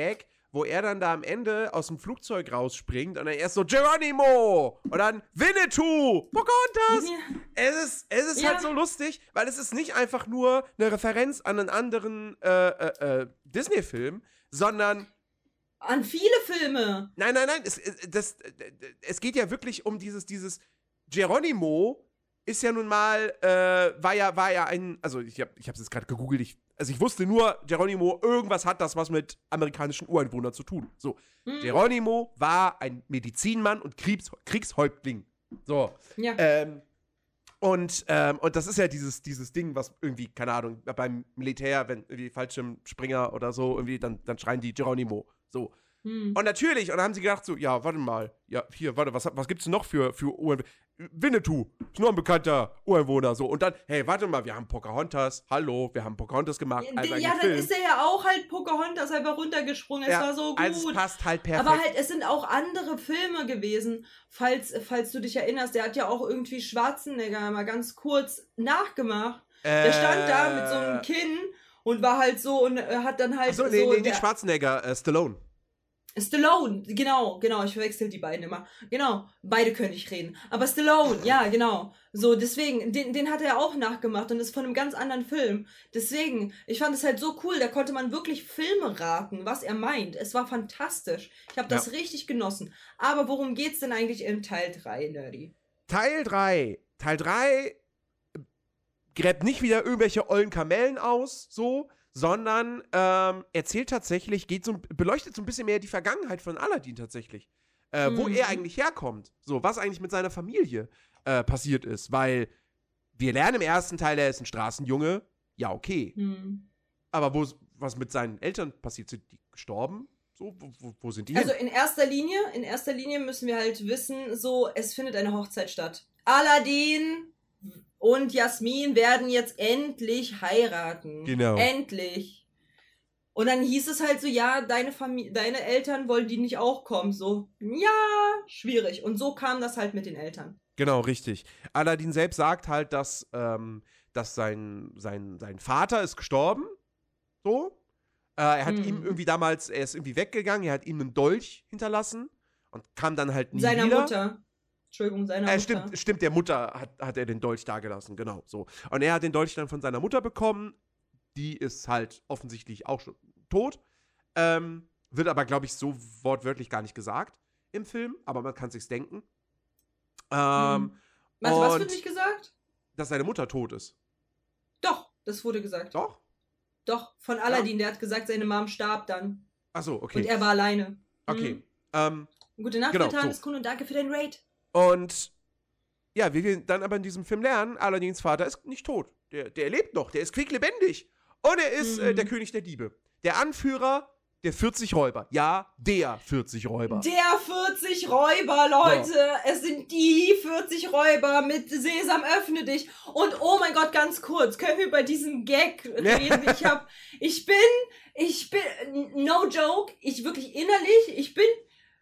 wo er dann da am Ende aus dem Flugzeug rausspringt und dann erst so Geronimo und dann Winnetou, Pocahontas. Ja. Es ist, es ist Ja. halt so lustig, weil es ist nicht einfach nur eine Referenz an einen anderen äh, äh, äh, Disney-Film, sondern An viele Filme. nein, nein, nein, es, es- das, es geht ja wirklich um dieses, dieses Geronimo ist ja nun mal, äh, war ja, war ja ein, also ich habe ich hab's jetzt gerade gegoogelt, ich, also ich wusste nur, Geronimo, irgendwas hat das was mit amerikanischen Ureinwohnern zu tun. So, Hm. Geronimo war ein Medizinmann und Kriegs Kriegshäuptling. So, Ja. ähm, und, ähm, und das ist ja dieses, dieses Ding, was irgendwie, keine Ahnung, beim Militär, wenn irgendwie Fallschirmspringer oder so, irgendwie, dann, dann schreien die Geronimo. So. Hm. Und natürlich, und dann haben sie gedacht so, ja, warte mal, ja, hier, warte, was, was gibt's denn noch für, für Ureinwohner? Winnetou, ist nur ein bekannter Ureinwohner, so. Und dann, hey, warte mal, wir haben Pocahontas, hallo, wir haben Pocahontas gemacht, Ja, als ja, eigenen dann Film. ist er ja auch halt Pocahontas einfach runtergesprungen. Es Ja, war so also es gut. passt halt perfekt. Aber halt, es sind auch andere Filme gewesen, falls, falls du dich erinnerst. Der hat ja auch irgendwie Schwarzenegger mal ganz kurz nachgemacht. Der stand da mit so einem Kinn und war halt so und äh, hat dann halt Achso, nee, so nee, der- nicht Schwarzenegger, äh, Stallone. Stallone, genau, genau, ich verwechsel die beiden immer. Genau, beide können nicht reden. Aber Stallone, ja, genau. So, deswegen, den, den hat er auch nachgemacht und ist von einem ganz anderen Film. Deswegen, ich fand es halt so cool, da konnte man wirklich Filme raten, was er meint. Es war fantastisch. Ich habe das Ja. richtig genossen. Aber worum geht's denn eigentlich in Teil drei, Nerdy? Teil drei. Teil drei gräbt nicht wieder irgendwelche ollen Kamellen aus, so, sondern ähm, erzählt tatsächlich, geht so, beleuchtet so ein bisschen mehr die Vergangenheit von Aladdin tatsächlich. Äh, Wo Mhm. er eigentlich herkommt. So, was eigentlich mit seiner Familie äh, passiert ist. Weil wir lernen im ersten Teil, er ist ein Straßenjunge. Ja, okay. Hm. Aber wo, was mit seinen Eltern passiert? Sind die gestorben? So, wo, wo, wo sind die Also hin? in erster Linie, in erster Linie müssen wir halt wissen, so, es findet eine Hochzeit statt. Aladdin und Jasmin werden jetzt endlich heiraten. Genau. Endlich. Und dann hieß es halt so, ja, deine Familie, deine Eltern wollen die nicht auch kommen. So, ja, schwierig. Und so kam das halt mit den Eltern. Genau, richtig. Aladdin selbst sagt halt, dass, ähm, dass sein, sein, sein Vater ist gestorben. So. Äh, er hat Hm. ihm irgendwie damals, er ist irgendwie weggegangen, er hat ihm einen Dolch hinterlassen und kam dann halt nie Seiner wieder. Mutter. Entschuldigung, seiner Äh, Mutter. stimmt, stimmt, der Mutter hat, hat er den Dolch dagelassen, genau, so. Und er hat den Dolch dann von seiner Mutter bekommen. Die ist halt offensichtlich auch schon tot. Ähm, wird aber, glaube ich, so wortwörtlich gar nicht gesagt im Film, aber man kann sich's denken. Ähm, Hm. Warte, was und wird nicht gesagt? dass seine Mutter tot ist. Doch, das wurde gesagt. Doch? Doch, von Aladdin, der hat gesagt, seine Mom starb dann. Achso, okay. Und er war alleine. Okay. Mhm. Ähm, Gute Nacht, Genau, Nathan, so. ist cool und danke für den Raid. und ja, wie wir dann aber in diesem Film lernen, Aladdins Vater ist nicht tot. Der, der lebt noch, der ist quicklebendig. Und er ist äh, Mhm. der König der Diebe. Der Anführer der vierzig Räuber. Ja, der vierzig Räuber. Der vierzig Räuber, Leute. Es sind die vierzig Räuber mit Sesam, öffne dich. Und oh mein Gott, ganz kurz, können wir über diesen Gag reden? Ich hab, ich bin, ich bin, no joke, ich wirklich innerlich, ich bin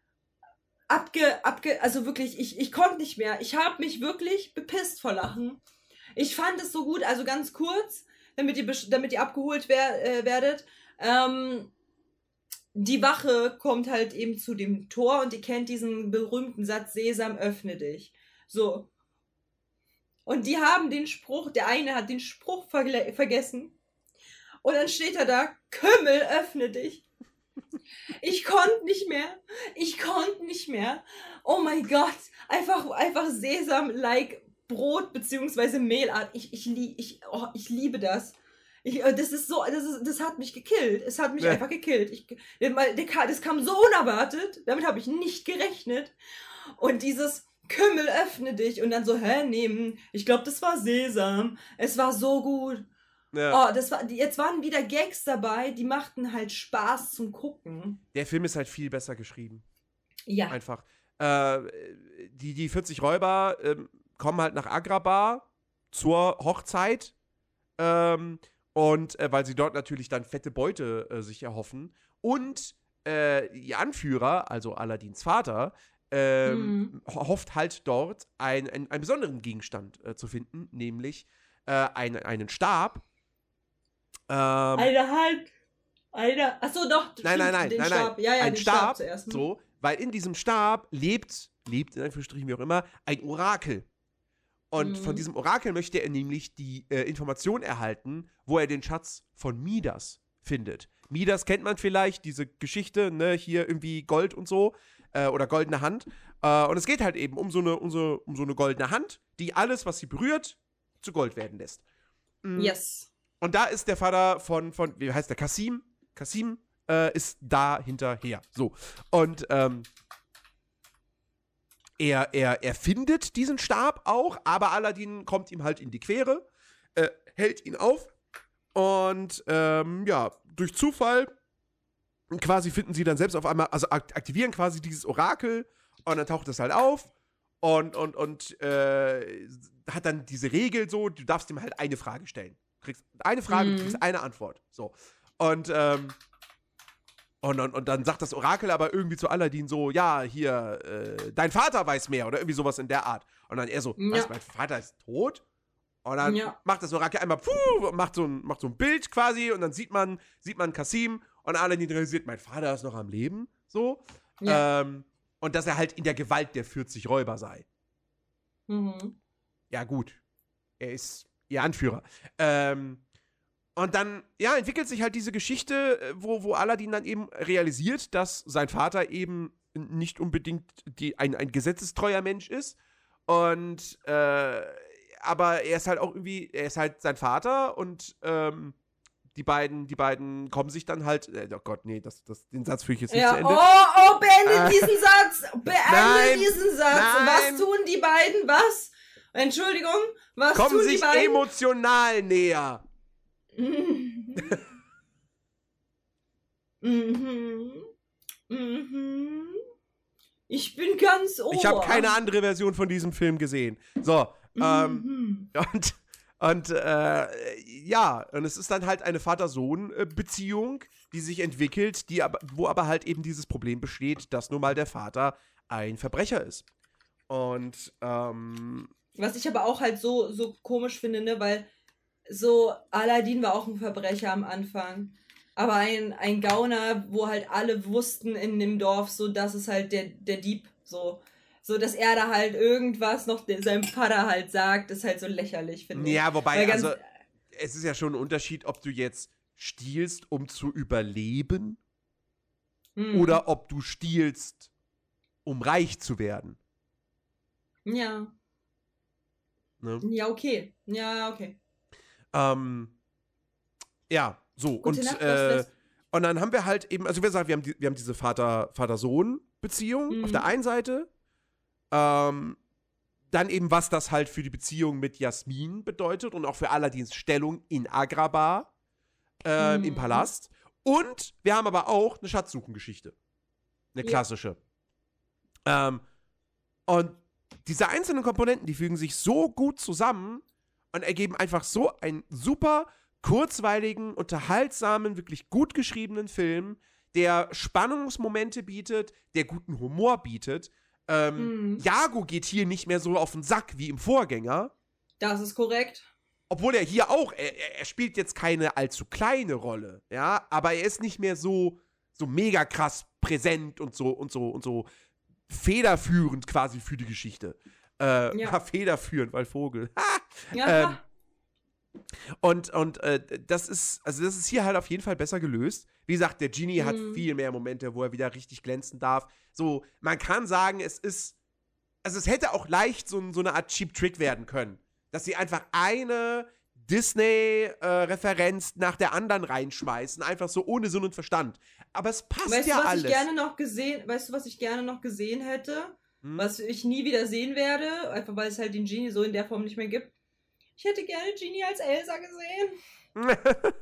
abge, abge, also wirklich, ich, ich konnte nicht mehr. Ich habe mich wirklich bepisst vor Lachen. Ich fand es so gut, also ganz kurz, damit ihr, besch- damit ihr abgeholt wer, äh, werdet. Ähm, die Wache kommt halt eben zu dem Tor und die kennt diesen berühmten Satz, Sesam, öffne dich. So. Und die haben den Spruch, der eine hat den Spruch vergle- vergessen. Und dann steht er da, Kümmel, öffne dich. Ich konnte nicht mehr. Ich konnte nicht mehr. Oh mein Gott. Einfach, einfach Sesam-like Brot beziehungsweise Mehlart. Ich, ich, lie- ich, oh, ich liebe das. Ich, äh, das ist so, das, ist, das hat mich gekillt. Es hat mich Ja. einfach gekillt. Ich, der, der, ka- das kam so unerwartet. Damit habe ich nicht gerechnet. Und dieses Kümmel, öffne dich. Und dann so, hä, nehmen. Ich glaube, das war Sesam. Es war so gut. Ja. Oh, das war, jetzt waren wieder Gags dabei, die machten halt Spaß zum Gucken. Der Film ist halt viel besser geschrieben. Ja. Einfach. Äh, die, die vierzig Räuber ähm, kommen halt nach Agrabah zur Hochzeit. Ähm, und äh, weil sie dort natürlich dann fette Beute äh, sich erhoffen. Und äh, ihr Anführer, also Aladdins Vater, ähm, ho- hofft halt dort ein, ein, einen besonderen Gegenstand äh, zu finden, nämlich äh, ein, einen Stab. Ähm, Eine Hand. Alter, achso, doch. Nein, stimmt, nein, nein, den nein, Stab. nein. Ja, ja, ein den Stab, Stab zuerst. so, weil in diesem Stab lebt, lebt in Anführungsstrichen wie auch immer, ein Orakel. Und Mhm. von diesem Orakel möchte er nämlich die äh, Information erhalten, wo er den Schatz von Midas findet. Midas kennt man vielleicht, diese Geschichte, ne, hier irgendwie Gold und so, äh, oder goldene Hand. Äh, und es geht halt eben um so, eine, um, so, um so eine goldene Hand, die alles, was sie berührt, zu Gold werden lässt. Mhm. Yes. Und da ist der Vater von, von wie heißt der, Kasim? Kasim äh, ist da hinterher. So. Und, ähm, Er, er, er findet diesen Stab auch, aber Aladdin kommt ihm halt in die Quere, äh, hält ihn auf und ähm, ja, durch Zufall quasi finden sie dann selbst auf einmal, also aktivieren quasi dieses Orakel und dann taucht es halt auf und, und, und äh, hat dann diese Regel so, du darfst ihm halt eine Frage stellen. Du kriegst eine Frage, Mhm. du kriegst eine Antwort. So. Und, ähm, Und, und, und dann sagt das Orakel aber irgendwie zu Aladdin so, ja, hier, äh, dein Vater weiß mehr oder irgendwie sowas in der Art. Und dann er so, Ja. was, mein Vater ist tot? Und dann Ja. macht das Orakel einmal, puh, macht so, ein, macht so ein Bild quasi und dann sieht man, sieht man Kasim und Aladdin realisiert, mein Vater ist noch am Leben, so. Ja. Ähm, und dass er halt in der Gewalt der vierzig Räuber sei. Mhm. Ja, gut. Er ist ihr Anführer. Ähm, Und dann, ja, entwickelt sich halt diese Geschichte, wo, wo Aladdin dann eben realisiert, dass sein Vater eben nicht unbedingt die, ein, ein gesetzestreuer Mensch ist. Und, äh, aber er ist halt auch irgendwie, er ist halt sein Vater und, ähm, die beiden, die beiden kommen sich dann halt, äh, oh Gott, nee, das, das, den Satz führe ich jetzt nicht Ja, zu Ende. oh, oh, beende Äh, diesen Satz! Beende nein, diesen Satz! nein. Was tun die beiden? Was? Entschuldigung, was Kommen tun die sich beiden? emotional näher. Mhm. Mhm. Mhm. Ich bin ganz ohr. Ich habe keine andere Version von diesem Film gesehen. So, ähm, Mhm. Und, und äh, ja, und es ist dann halt eine Vater-Sohn-Beziehung, die sich entwickelt, die aber, wo aber halt eben dieses Problem besteht, dass nun mal der Vater ein Verbrecher ist. Und, ähm, Was ich aber auch halt so, so komisch finde, ne, weil so Aladdin war auch ein Verbrecher am Anfang. Aber ein, ein Gauner, wo halt alle wussten in dem Dorf, so, das ist halt der, der Dieb, so. So, dass er da halt irgendwas noch de- seinem Vater halt sagt, ist halt so lächerlich, finde ich. ja, wobei, Weil ganz- also, es ist ja schon ein Unterschied, ob du jetzt stiehlst, um zu überleben, Hm. oder ob du stiehlst, um reich zu werden. Ja. Ne? Ja, okay. Ja, okay. Ähm, ja, so. Gute und, Nacht, äh, was und dann haben wir halt eben, also wie gesagt, wir haben, die, wir haben diese Vater, Vater-Sohn-Beziehung Mhm. auf der einen Seite. Ähm, dann eben, was das halt für die Beziehung mit Jasmin bedeutet und auch für Aladdins Stellung in Agrabah, ähm, Mhm. im Palast. Und wir haben aber auch eine Schatzsuchengeschichte. Eine Ja. klassische. Ähm, und diese einzelnen Komponenten, die fügen sich so gut zusammen und ergeben einfach so einen super kurzweiligen, unterhaltsamen, wirklich gut geschriebenen Film, der Spannungsmomente bietet, der guten Humor bietet. Ähm, Mhm. Iago geht hier nicht mehr so auf den Sack wie im Vorgänger. Das ist korrekt. Obwohl er hier auch, er, er spielt jetzt keine allzu kleine Rolle, ja, aber er ist nicht mehr so, so mega krass präsent und so und so und so federführend quasi für die Geschichte. Äh, Ja. federführend, weil Vogel. Ja. Ähm, Und, und äh, das ist, also das ist hier halt auf jeden Fall besser gelöst. Wie gesagt, der Genie hat Mhm. viel mehr Momente, wo er wieder richtig glänzen darf. So, man kann sagen, es ist, also es hätte auch leicht so, so eine Art Cheap Trick werden können. Dass sie einfach eine Disney-Referenz nach der anderen reinschmeißen, einfach so ohne Sinn und Verstand. Aber es passt Weißt ja du, was alles. ich gerne noch gesehen, weißt du, was ich gerne noch gesehen hätte? Hm? Was ich nie wieder sehen werde, einfach weil es halt den Genie so in der Form nicht mehr gibt. Ich hätte gerne Genie als Elsa gesehen.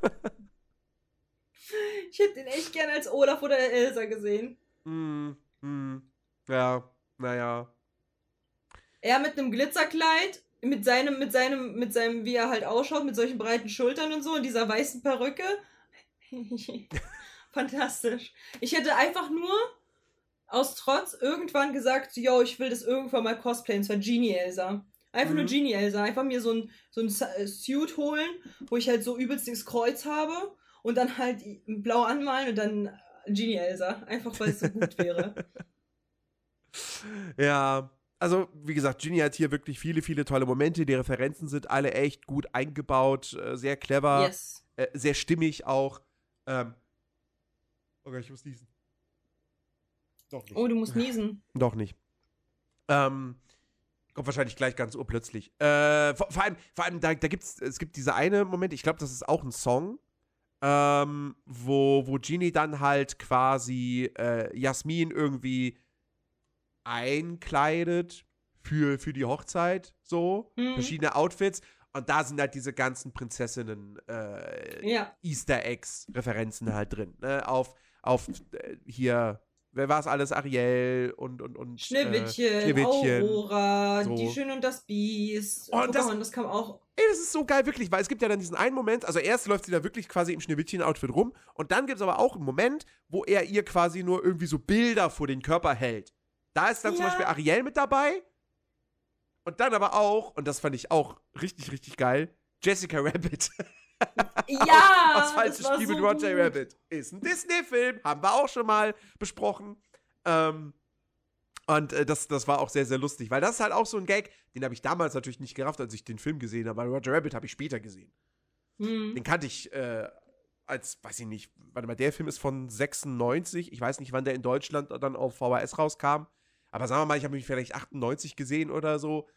Ich hätte ihn echt gerne als Olaf oder Elsa gesehen. hm, hm. Ja, naja. Er mit einem Glitzerkleid, mit seinem, mit seinem, mit seinem, wie er halt ausschaut, mit solchen breiten Schultern und so und dieser weißen Perücke. Fantastisch. Ich hätte einfach nur aus Trotz irgendwann gesagt, yo, ich will das irgendwann mal cosplayen, und zwar Genie Elsa. Einfach Mhm. nur Genie Elsa. Einfach mir so ein, so ein Sa- äh, Suit holen, wo ich halt so übelst das Kreuz habe und dann halt blau anmalen und dann Genie Elsa. Einfach, weil es so gut wäre. Ja, also wie gesagt, Ginny hat hier wirklich viele, viele tolle Momente. Die Referenzen sind alle echt gut eingebaut, äh, sehr clever, Yes. äh, sehr stimmig auch. Ähm, oh Gott, ich muss niesen. Doch nicht. Oh, du musst niesen. Doch nicht. Ähm, kommt wahrscheinlich gleich ganz urplötzlich. Äh, vor, vor allem, vor allem da, da gibt's, es gibt diese eine Moment, ich glaube, das ist auch ein Song, ähm, wo, wo Ginny dann halt quasi äh, Jasmin irgendwie einkleidet für, für die Hochzeit, so, Mhm. verschiedene Outfits. Und da sind halt diese ganzen Prinzessinnen äh, Ja. Easter Eggs Referenzen halt drin, ne? Auf, auf äh, hier, wer war es alles? Ariel und, und, und Schneewittchen, äh, Schneewittchen. Aurora, so. Die Schöne und das Biest. Und das- Pocahontas kam auch. Ey, das ist so geil, wirklich, weil es gibt ja dann diesen einen Moment, also erst läuft sie da wirklich quasi im Schneewittchen-Outfit rum und dann gibt es aber auch einen Moment, wo er ihr quasi nur irgendwie so Bilder vor den Körper hält. Da ist dann zum Ja. Beispiel Ariel mit dabei und dann aber auch, und das fand ich auch richtig, richtig geil, Jessica Rabbit. Ja! Aus Falsches das war Spiel mit so Roger gut. Rabbit. Ist ein Disney-Film, haben wir auch schon mal besprochen. Ähm, und äh, das, das war auch sehr, sehr lustig, weil das ist halt auch so ein Gag, den habe ich damals natürlich nicht gerafft, als ich den Film gesehen habe, weil Roger Rabbit habe ich später gesehen. Hm. Den kannte ich äh, als, weiß ich nicht, warte mal, der Film ist von sechsundneunzig, ich weiß nicht, wann der in Deutschland dann auf V H S rauskam, aber sagen wir mal, ich habe mich vielleicht achtundneunzig gesehen oder so.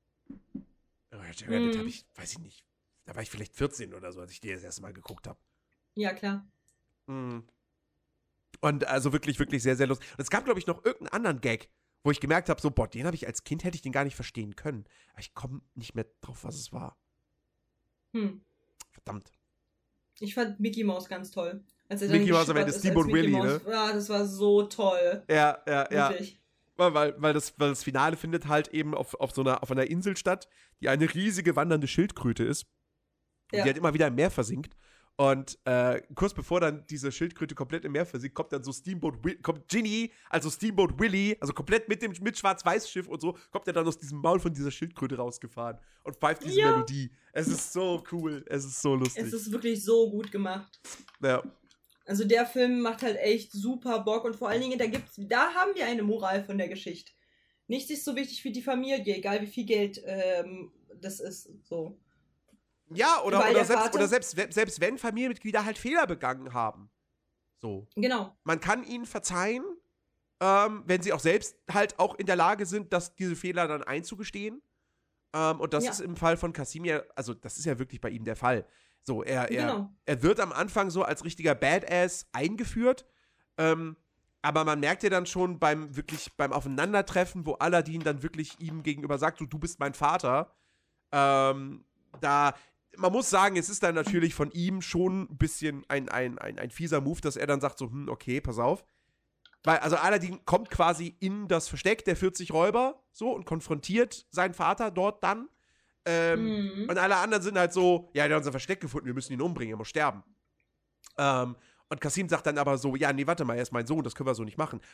Roger Rabbit Mhm. habe ich, weiß ich nicht, da war ich vielleicht vierzehn oder so, als ich den das erste Mal geguckt habe. Ja, klar. Mhm. Und also wirklich, wirklich sehr, sehr lustig. Und es gab, glaube ich, noch irgendeinen anderen Gag, wo ich gemerkt habe, so, boah, den habe ich als Kind, hätte ich den gar nicht verstehen können. Aber ich komme nicht mehr drauf, was es war. Hm. Verdammt. Ich fand Mickey Mouse ganz toll. Als er Mickey dann Mouse am Ende, geschippert ist Steamboat als Mickey Willie, Mouse. ne? Ja, das war so toll. Ja, ja, ja. Wirklich. Weil, weil, weil, das, weil das Finale findet halt eben auf, auf so einer, auf einer Insel statt, die eine riesige wandernde Schildkröte ist. Und Ja. die halt immer wieder im Meer versinkt. Und äh, kurz bevor dann diese Schildkröte komplett im Meer versinkt, kommt dann so Steamboat Willie, kommt Ginny, also Steamboat Willie, also komplett mit dem mit Schwarz-Weiß-Schiff und so, kommt er dann aus diesem Maul von dieser Schildkröte rausgefahren und pfeift diese Ja. Melodie. Es ist so cool, es ist so lustig. Es ist wirklich so gut gemacht. Ja. Also der Film macht halt echt super Bock und vor allen Dingen, da gibt's, da haben wir eine Moral von der Geschichte. Nichts ist so wichtig wie die Familie, egal wie viel Geld ähm, das ist. So. Ja, oder, Weil oder, der selbst, Vater- oder selbst, selbst wenn Familienmitglieder halt Fehler begangen haben. So. Genau. Man kann ihnen verzeihen, ähm, wenn sie auch selbst halt auch in der Lage sind, dass diese Fehler dann einzugestehen. Ähm, und das Ja. ist im Fall von Kasim ja, also das ist ja wirklich bei ihm der Fall. So, er, er, Genau. er wird am Anfang so als richtiger Badass eingeführt, ähm, aber man merkt ja dann schon beim wirklich beim Aufeinandertreffen, wo Aladdin dann wirklich ihm gegenüber sagt, so, du bist mein Vater, ähm, da, man muss sagen, es ist dann natürlich von ihm schon ein bisschen ein, ein, ein, ein fieser Move, dass er dann sagt so, hm, okay, pass auf. Weil, also Aladdin kommt quasi in das Versteck der vierzig Räuber so und konfrontiert seinen Vater dort dann. Ähm, Mhm. Und alle anderen sind halt so, ja, der hat unser Versteck gefunden, wir müssen ihn umbringen, er muss sterben. Ähm, und Kasim sagt dann aber so, ja, nee, warte mal, er ist mein Sohn, das können wir so nicht machen.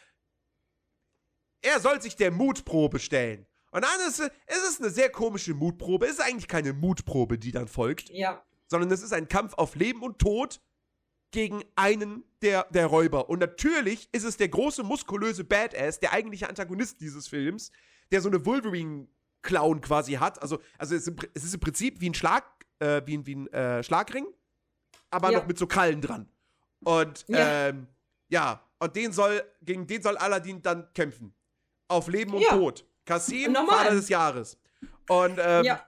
Er soll sich der Mutprobe stellen. Und dann ist es, es ist eine sehr komische Mutprobe. Es ist eigentlich keine Mutprobe, die dann folgt, Ja. sondern es ist ein Kampf auf Leben und Tod gegen einen der, der Räuber. Und natürlich ist es der große, muskulöse Badass, der eigentliche Antagonist dieses Films, der so eine Wolverine-Clown quasi hat. Also, also es, ist im, Pri- es ist im Prinzip wie ein Schlag, äh, wie ein, wie ein äh, Schlagring, aber Ja. noch mit so Krallen dran. Und Ja. ähm, ja, und den soll, gegen den soll Aladdin dann kämpfen. Auf Leben und Ja. Tod. Kasim, Normal. Vater des Jahres. Und ähm, Ja.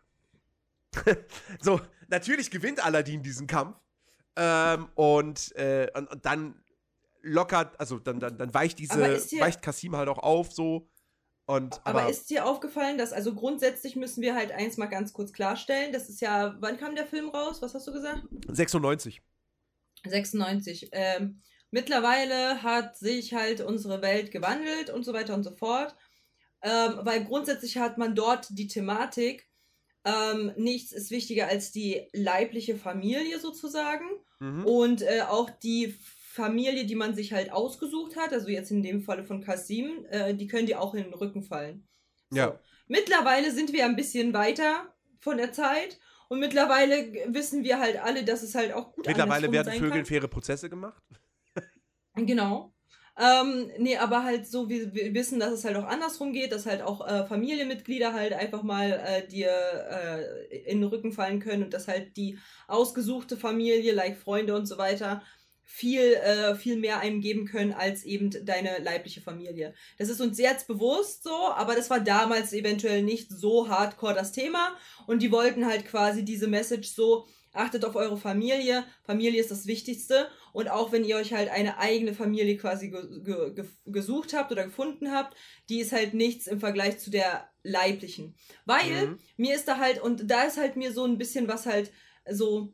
so, natürlich gewinnt Aladdin diesen Kampf. Ähm, und, äh, und, und dann lockert, also dann, dann, dann weicht diese, Aber ist dir- weicht Kasim halt auch auf so. Und, Aber, aber, ist dir aufgefallen, dass, also grundsätzlich müssen wir halt eins mal ganz kurz klarstellen, das ist ja, wann kam der Film raus? Was hast du gesagt? sechsundneunzig. sechsundneunzig. Ähm, mittlerweile hat sich halt unsere Welt gewandelt und so weiter und so fort. Ähm, weil grundsätzlich hat man dort die Thematik, ähm, nichts ist wichtiger als die leibliche Familie sozusagen Mhm. und äh, auch die Familie, die man sich halt ausgesucht hat, also jetzt in dem Falle von Kasim, äh, die können dir auch in den Rücken fallen. So. Ja. Mittlerweile sind wir ein bisschen weiter von der Zeit Und mittlerweile g- wissen wir halt alle, dass es halt auch gut Mittlerweile andersrum werden sein Vögeln kann. faire Prozesse gemacht. Genau. Ähm, nee, aber halt so, wir, wir wissen, dass es halt auch andersrum geht, dass halt auch äh, Familienmitglieder halt einfach mal äh, dir äh, in den Rücken fallen können und dass halt die ausgesuchte Familie, like Freunde und so weiter, viel, äh, viel mehr einem geben können als eben deine leibliche Familie. Das ist uns jetzt bewusst so, aber das war damals eventuell nicht so hardcore das Thema und die wollten halt quasi diese Message so, achtet auf eure Familie, Familie ist das Wichtigste und auch wenn ihr euch halt eine eigene Familie quasi ge ge ge gesucht habt oder gefunden habt, die ist halt nichts im Vergleich zu der leiblichen. Weil Mhm. mir ist da halt, und da ist halt mir so ein bisschen was halt so,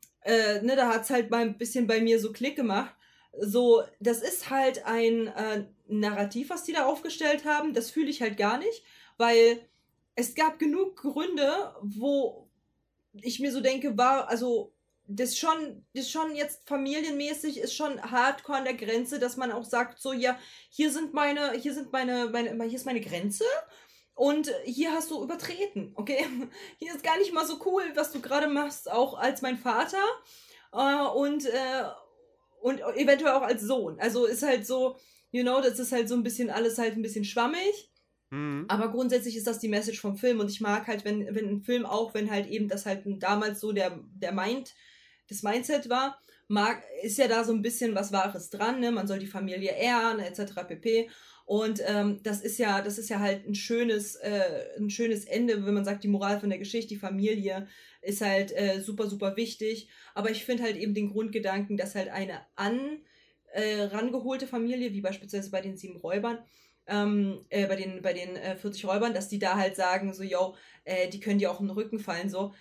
äh, ne, da hat's halt mal ein bisschen bei mir so Klick gemacht. So, das ist halt ein äh, Narrativ, was die da aufgestellt haben. Das fühle ich halt gar nicht, weil es gab genug Gründe, wo ich mir so denke, war, also, das schon, das schon jetzt familienmäßig ist schon hardcore an der Grenze, dass man auch sagt, so, ja, hier sind meine, hier sind meine, meine, hier ist meine Grenze und hier hast du übertreten, okay? Hier ist gar nicht mal so cool, was du gerade machst, auch als mein Vater äh, und, äh, und eventuell auch als Sohn. Also ist halt so, you know, das ist halt so ein bisschen alles halt ein bisschen schwammig. Mhm. Aber grundsätzlich ist das die Message vom Film und ich mag halt, wenn, wenn ein Film auch, wenn halt eben das halt damals so der, der Mind, das Mindset war, mag, ist ja da so ein bisschen was Wahres dran, ne? Man soll die Familie ehren, et cetera pp. Und ähm, das ist ja, das ist ja halt ein schönes, äh, ein schönes Ende, wenn man sagt, die Moral von der Geschichte, die Familie ist halt äh, super, super wichtig. Aber ich finde halt eben den Grundgedanken, dass halt eine an äh, rangeholte Familie, wie beispielsweise bei den sieben Räubern, ähm, äh, bei den, bei den äh, vierzig Räubern, dass die da halt sagen, so, yo, äh, die können dir auch in den Rücken fallen, so.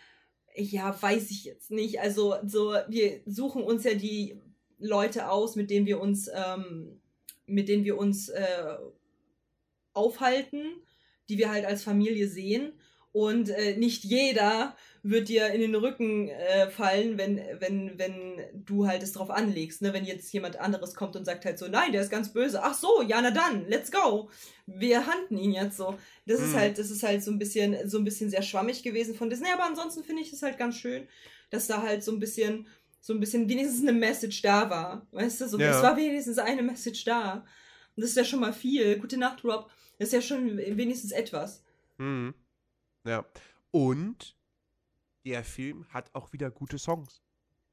Ja, weiß ich jetzt nicht. Also, so, wir suchen uns ja die Leute aus, mit denen wir uns, ähm, mit denen wir uns äh, aufhalten, die wir halt als Familie sehen. Und äh, nicht jeder wird dir in den Rücken äh, fallen, wenn, wenn, wenn du halt es drauf anlegst. Ne? Wenn jetzt jemand anderes kommt und sagt halt so, nein, der ist ganz böse. Ach so, ja, na dann, let's go. Wir handen ihn jetzt so. Das ist Mhm. halt, das ist halt so ein bisschen, so ein bisschen sehr schwammig gewesen von Disney. Aber ansonsten finde ich es halt ganz schön, dass da halt so ein bisschen, so ein bisschen wenigstens eine Message da war. Weißt du, so, Ja. es war wenigstens eine Message da. Und das ist ja schon mal viel. Gute Nacht, Rob. Das ist ja schon wenigstens etwas. Mhm. Ja. Und der Film hat auch wieder gute Songs.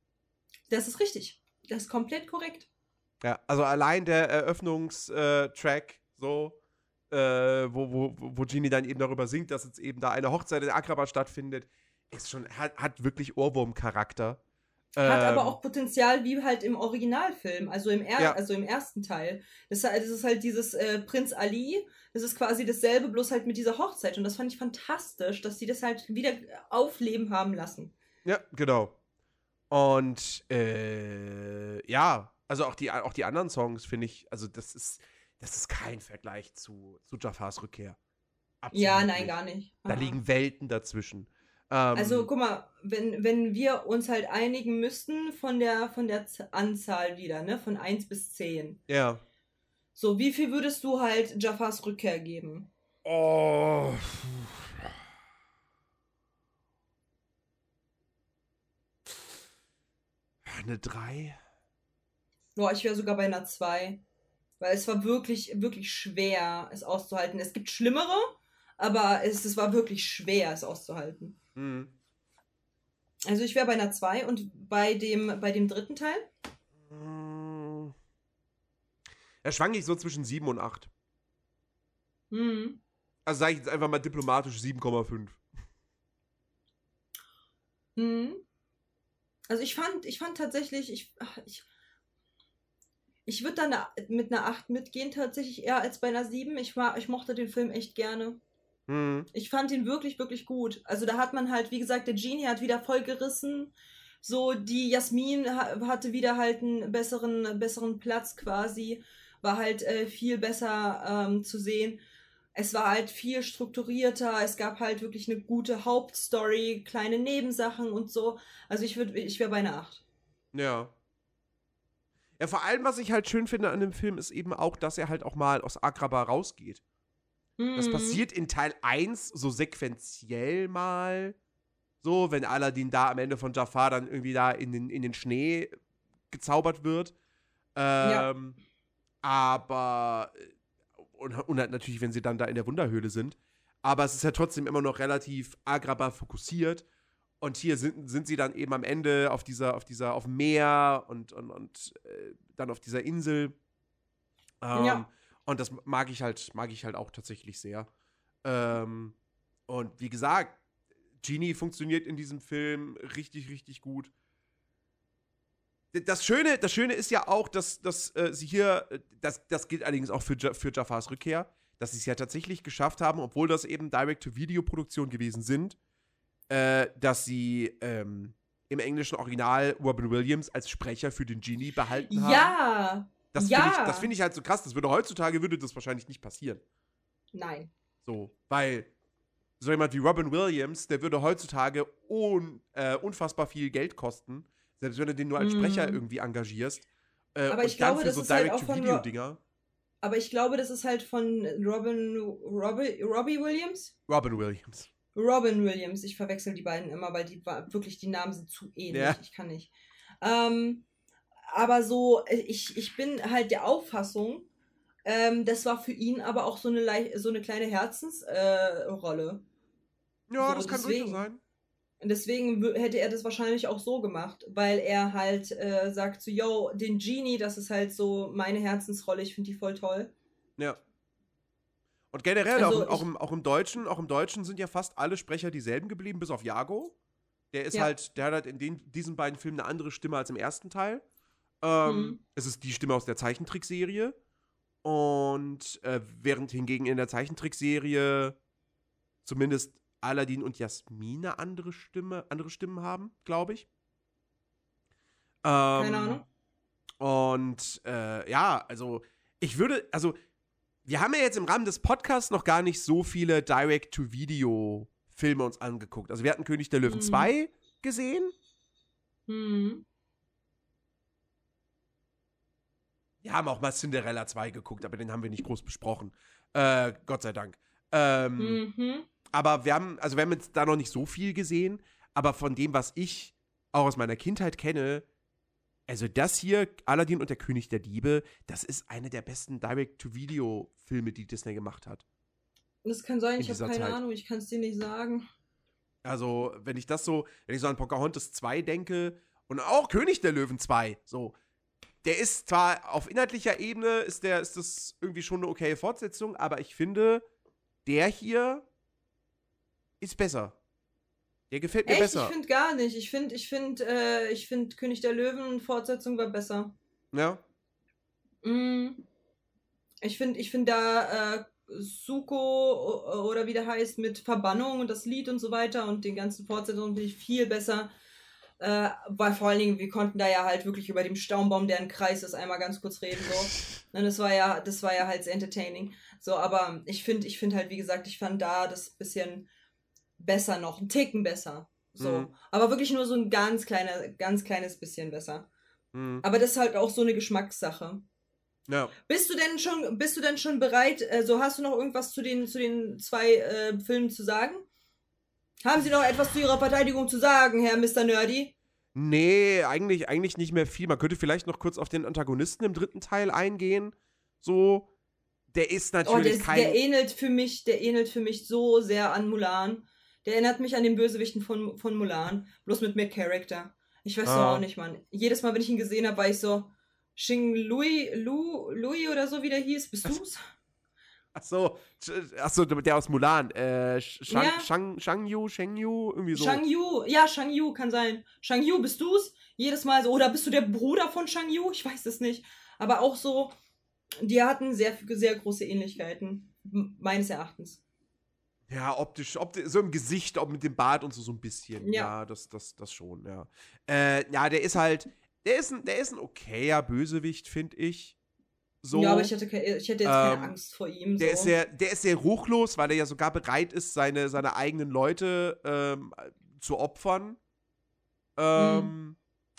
Das ist richtig. Das ist komplett korrekt. Ja, also allein der Eröffnungstrack, so, äh, wo, wo, wo Genie dann eben darüber singt, dass jetzt eben da eine Hochzeit in Agrabah stattfindet, ist schon, hat, hat wirklich Ohrwurm-Charakter. Hat aber Ähm, auch Potenzial wie halt im Originalfilm, also im, er Ja. also im ersten Teil. Das, das ist halt dieses äh, Prinz Ali, das ist quasi dasselbe, bloß halt mit dieser Hochzeit. Und das fand ich fantastisch, dass die das halt wieder aufleben haben lassen. Ja, genau. Und äh, ja, also auch die, auch die anderen Songs finde ich, also das ist, das ist kein Vergleich zu, zu Jafars Rückkehr. Absolut Ja, nein, nicht. gar nicht. Da Ah. liegen Welten dazwischen. Ähm, Also, guck mal, wenn, wenn wir uns halt einigen müssten von der, von der Z- Anzahl wieder, ne, von eins bis zehn. ja. So, wie viel würdest du halt Jafars Rückkehr geben? Oh. Eine drei? Boah, ich wäre sogar bei einer zwei. Weil es war wirklich, wirklich schwer, es auszuhalten. Es gibt schlimmere, aber es, es war wirklich schwer, es auszuhalten. Mhm. Also ich wäre bei einer zwei und bei dem, bei dem dritten Teil? Mm. Da schwanke ich so zwischen sieben und acht. Hm. Also sage ich jetzt einfach mal diplomatisch sieben Komma fünf. Hm. Also ich fand, ich fand tatsächlich, ich, ach, ich, ich würde da eine, mit einer acht mitgehen, tatsächlich eher als bei einer sieben. Ich, war, ich mochte den Film echt gerne. Mhm. Ich fand ihn wirklich, wirklich gut. Also da hat man halt, wie gesagt, der Genie hat wieder voll gerissen. So, die Jasmin ha- hatte wieder halt einen besseren, besseren Platz quasi. War halt äh, viel besser ähm, zu sehen. Es war halt viel strukturierter. Es gab halt wirklich eine gute Hauptstory, kleine Nebensachen und so. Also ich würde, ich wäre bei einer acht. Ja. Ja, vor allem, was ich halt schön finde an dem Film, ist eben auch, dass er halt auch mal aus Agrabah rausgeht. Das Mhm. passiert in Teil eins so sequenziell mal. So, wenn Aladdin da am Ende von Jafar dann irgendwie da in den, in den Schnee gezaubert wird. Ähm, ja. Aber, und, und natürlich, wenn sie dann da in der Wunderhöhle sind. Aber es ist ja trotzdem immer noch relativ Agrabah fokussiert. Und hier sind, sind sie dann eben am Ende auf dieser, auf dieser, auf dem Meer und, und, und äh, dann auf dieser Insel. Ähm, ja. Und das mag ich halt, mag ich halt auch tatsächlich sehr. Ähm, und wie gesagt, Genie funktioniert in diesem Film richtig, richtig gut. Das Schöne, das Schöne ist ja auch, dass, dass äh, sie hier, das, das gilt allerdings auch für, ja, für Jafars Rückkehr, dass sie es ja tatsächlich geschafft haben, obwohl das eben Direct-to-Video-Produktionen gewesen sind, äh, dass sie ähm, im englischen Original Robin Williams als Sprecher für den Genie behalten haben. Ja! Das ja! finde ich, das find ich halt so krass. Das würde heutzutage, würde das wahrscheinlich nicht passieren. Nein. So, weil so jemand wie Robin Williams, der würde heutzutage un, äh, unfassbar viel Geld kosten, selbst wenn du den nur als Sprecher mm. irgendwie engagierst. Äh, aber und ich glaube, dann für das so ist halt auch von Direct-to-Video-Dinger. Aber ich glaube, das ist halt von Robin, Robbie, Robbie Williams? Robin Williams. Robin Williams. Ich verwechsel die beiden immer, weil die wirklich, die Namen sind zu ähnlich. Ja. Ich kann nicht. Ähm, aber so, ich, ich bin halt der Auffassung, ähm, das war für ihn aber auch so eine, so eine kleine Herzensrolle. Äh, ja, so, das kann durchaus sein. Und deswegen w- hätte er das wahrscheinlich auch so gemacht, weil er halt äh, sagt so, yo, den Genie, das ist halt so meine Herzensrolle, ich finde die voll toll. Ja. Und generell, Also auch, auch, ich- im, auch im Deutschen, auch im Deutschen sind ja fast alle Sprecher dieselben geblieben, bis auf Jago. Der ist Ja. halt, der hat halt in den, diesen beiden Filmen eine andere Stimme als im ersten Teil. Ähm, Mhm. Es ist die Stimme aus der Zeichentrickserie. Und äh, während hingegen in der Zeichentrickserie zumindest Aladdin und Jasmin eine andere Stimme, andere Stimmen haben, glaube ich. Ähm, Keine Ahnung. Und äh, ja, also ich würde, also wir haben ja jetzt im Rahmen des Podcasts noch gar nicht so viele Direct-to-Video-Filme uns angeguckt. Also wir hatten König der Löwen Mhm. zwei gesehen. Mhm. Wir haben auch mal Cinderella zwei geguckt, aber den haben wir nicht groß besprochen. Äh, Gott sei Dank. Ähm, Mhm. Aber wir haben, also wir haben jetzt da noch nicht so viel gesehen, aber von dem, was ich auch aus meiner Kindheit kenne, also das hier, Aladdin und der König der Diebe, das ist eine der besten Direct-to-Video-Filme, die Disney gemacht hat. Das kann sein, In ich habe dieser keine Zeit. Ahnung, ich kann es dir nicht sagen. Also, wenn ich das so, wenn ich so an Pocahontas zwei denke und auch König der Löwen zwei, so, der ist zwar auf inhaltlicher Ebene, ist der, ist das irgendwie schon eine okaye Fortsetzung, aber ich finde, der hier ist besser. Der gefällt mir Echt? besser. Ich finde gar nicht. Ich finde, ich finde, äh, ich finde König der Löwen Fortsetzung war besser. Ja. Mm. Ich finde, ich finde da äh, Zuko o- oder wie der heißt mit Verbannung und das Lied und so weiter und den ganzen Fortsetzungen finde ich viel besser. Äh, weil vor allen Dingen, wir konnten da ja halt wirklich über dem Staumbaum, der ein Kreis ist, einmal ganz kurz reden, so. Und das war ja, das war ja halt sehr entertaining. So, aber ich finde, ich finde halt, wie gesagt, ich fand da das bisschen besser noch, ein Ticken besser. So. Mhm. Aber wirklich nur so ein ganz kleiner, ganz kleines bisschen besser. Mhm. Aber das ist halt auch so eine Geschmackssache. Ja. Bist du denn schon, bist du denn schon bereit, also hast du noch irgendwas zu den, zu den zwei äh, Filmen zu sagen? Haben Sie noch etwas zu Ihrer Verteidigung zu sagen, Herr Mister Nerdy? Nee, eigentlich, eigentlich nicht mehr viel. Man könnte vielleicht noch kurz auf den Antagonisten im dritten Teil eingehen. So, der ist Oh, natürlich der, kein... der ähnelt für mich, der ähnelt für mich so sehr an Mulan. Der erinnert mich an den Bösewichten von, von Mulan, bloß mit mehr Charakter. Ich weiß Ah. doch auch nicht, Mann. Jedes Mal, wenn ich ihn gesehen habe, war ich so, Xing Lui, Lu, Lui oder so, wie der hieß, bist du's? Ach so, ach so, der aus Mulan. Äh, Shang, Ja. Shang, Shang Yu, Shang Yu, irgendwie so. Shang Yu, ja, Shang Yu kann sein. Shang Yu, bist du's? Jedes Mal so, oder bist du der Bruder von Shang Yu? Ich weiß es nicht. Aber auch so, die hatten sehr, sehr große Ähnlichkeiten, m- meines Erachtens. Ja, optisch, optisch, so im Gesicht, auch mit dem Bart und so, so ein bisschen. Ja. Ja, das, das, das schon, ja. Äh, ja, der ist halt, der ist ein, der ist ein okayer Bösewicht, finde ich. So. Ja, aber ich hatte, ke- ich hätte jetzt keine Ähm, Angst vor ihm. Der, so. ist sehr, der ist sehr ruchlos, weil er ja sogar bereit ist, seine, seine eigenen Leute ähm, zu opfern. Ähm,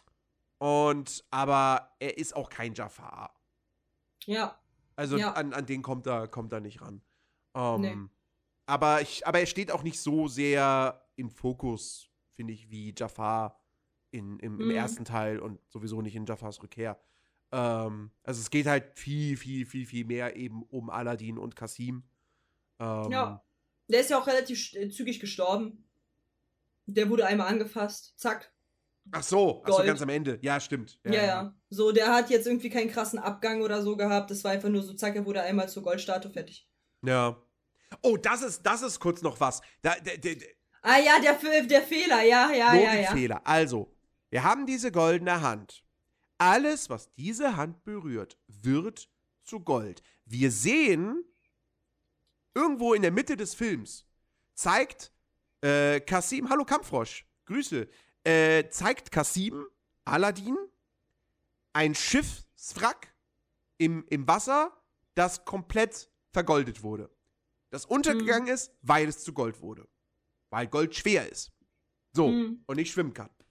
Und, aber er ist auch kein Jafar. Ja, Also Ja. an, an den kommt er, kommt er nicht ran. Ähm, Nee. aber, ich, aber er steht auch nicht so sehr im Fokus, finde ich, wie Jafar in, im, im Mhm. ersten Teil und sowieso nicht in Jafars Rückkehr. Ähm, also es geht halt viel, viel, viel, viel mehr eben um Aladdin und Kasim. Ähm, Ja. Der ist ja auch relativ sch- zügig gestorben. Der wurde einmal angefasst. Zack. Ach so, ach so, Gold. ganz am Ende. Ja, stimmt. Ja, ja. So, der hat jetzt irgendwie keinen krassen Abgang oder so gehabt. Das war einfach nur so, zack, er wurde einmal zur Goldstatue fertig. Ja. Oh, das ist, das ist kurz noch was. Da, der, der, der Ah ja, der, Fe- der Fehler, ja, ja, ja, ja. Logikfehler. Also, wir haben diese goldene Hand. Alles, was diese Hand berührt, wird zu Gold. Wir sehen, irgendwo in der Mitte des Films, zeigt äh, Kasim, hallo Kampfrosch, Grüße, äh, zeigt Kasim, Aladdin, ein Schiffswrack im, im Wasser, das komplett vergoldet wurde. Das untergegangen Mhm. ist, weil es zu Gold wurde. Weil Gold schwer ist. So, Mhm. und nicht schwimmen kann.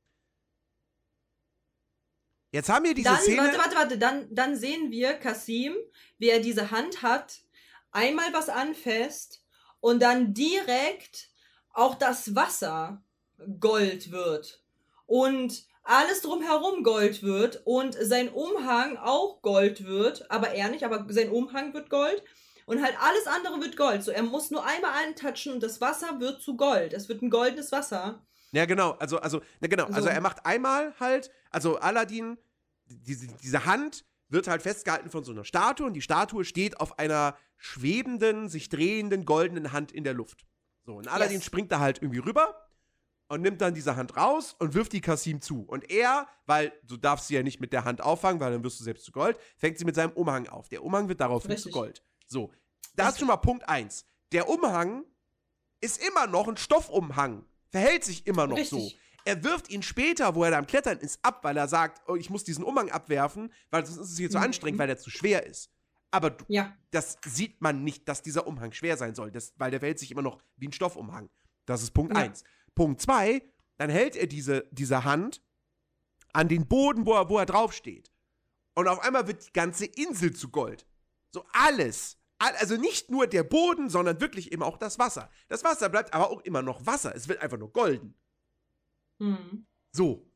Jetzt haben wir diese Dann, Szene. warte, warte, warte, dann, dann sehen wir Kasim, wie er diese Hand hat, einmal was anfasst und dann direkt auch das Wasser Gold wird. Und alles drumherum Gold wird und sein Umhang auch Gold wird, aber er nicht, aber sein Umhang wird Gold und halt alles andere wird Gold. So, er muss nur einmal antatschen und das Wasser wird zu Gold. Es wird ein goldenes Wasser. Ja, genau, also, also, na genau, also So. er macht einmal halt, also Aladdin, diese, diese Hand wird halt festgehalten von so einer Statue und die Statue steht auf einer schwebenden, sich drehenden, goldenen Hand in der Luft. So, und Aladdin Yes. springt da halt irgendwie rüber und nimmt dann diese Hand raus und wirft die Kasim zu. Und er, weil du darfst sie ja nicht mit der Hand auffangen, weil dann wirst du selbst zu Gold, fängt sie mit seinem Umhang auf. Der Umhang wird daraufhin Richtig. zu Gold. So, das ist Richtig. schon mal Punkt eins. Der Umhang ist immer noch ein Stoffumhang. Verhält sich immer noch Richtig. so. Er wirft ihn später, wo er da am Klettern ist, ab, weil er sagt, oh, ich muss diesen Umhang abwerfen, weil sonst ist es hier zu Mhm. anstrengend, weil der zu schwer ist. Aber du, Ja. das sieht man nicht, dass dieser Umhang schwer sein soll, das, weil der verhält sich immer noch wie ein Stoffumhang. Das ist Punkt Ja. eins. Punkt zwei, dann hält er diese, diese Hand an den Boden, wo er, wo er draufsteht. Und auf einmal wird die ganze Insel zu Gold. So alles. All- Also nicht nur der Boden, sondern wirklich eben auch das Wasser. Das Wasser bleibt aber auch immer noch Wasser. Es wird einfach nur golden. Mhm. So.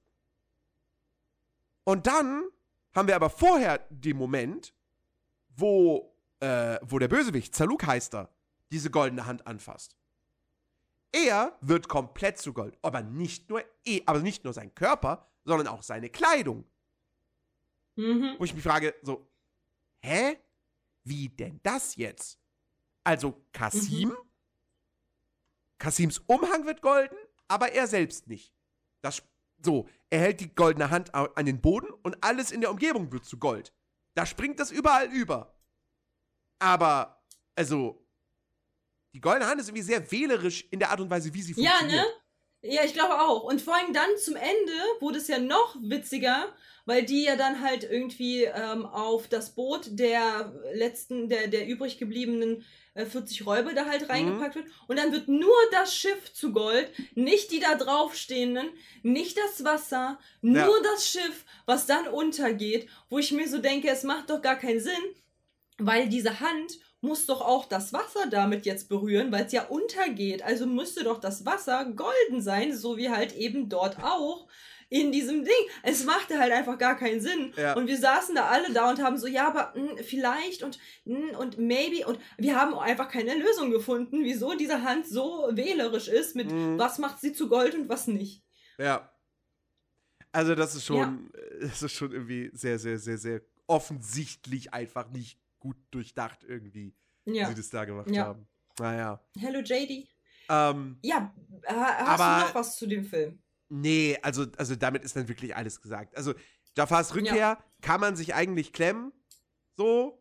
Und dann haben wir aber vorher den Moment, wo, äh, wo der Bösewicht, Zaluk heißt er, diese goldene Hand anfasst. Er wird komplett zu Gold. Aber nicht nur, eh, aber nicht nur sein Körper, sondern auch seine Kleidung. Mhm. Wo ich mich frage, so, hä? Wie denn das jetzt? Also Kasim? Mhm. Kasims Umhang wird golden, aber er selbst nicht. Das, so, er hält die goldene Hand au- an den Boden und alles in der Umgebung wird zu Gold. Da springt das überall über. Aber, also, die goldene Hand ist irgendwie sehr wählerisch in der Art und Weise, wie sie Ja, funktioniert. ne? Ja, ich glaube auch. Und vor allem dann zum Ende wurde es ja noch witziger, weil die ja dann halt irgendwie ähm, auf das Boot der letzten, der, der übrig gebliebenen äh, vierzig Räuber da halt reingepackt wird. Und dann wird nur das Schiff zu Gold, nicht die da draufstehenden, nicht das Wasser, nur Ja. das Schiff, was dann untergeht, wo ich mir so denke, es macht doch gar keinen Sinn, weil diese Hand muss doch auch das Wasser damit jetzt berühren, weil es ja untergeht. Also müsste doch das Wasser golden sein, so wie halt eben dort auch in diesem Ding. Es machte halt einfach gar keinen Sinn. Ja. Und wir saßen da alle da und haben so, ja, aber mh, vielleicht und mh, und maybe. Und wir haben auch einfach keine Lösung gefunden, wieso diese Hand so wählerisch ist mit Mhm. was macht sie zu Gold und was nicht. Ja. Also, das ist schon, äh, das ist schon irgendwie sehr, sehr, sehr, sehr offensichtlich einfach nicht gut durchdacht irgendwie, wie Ja. sie das da gemacht Ja. haben. Naja. Hello, J D. Ähm, Ja, ha- hast Aber- du noch was zu dem Film? nee, also, also damit ist dann wirklich alles gesagt. Also, Jafars Rückkehr kann man sich eigentlich klemmen. So.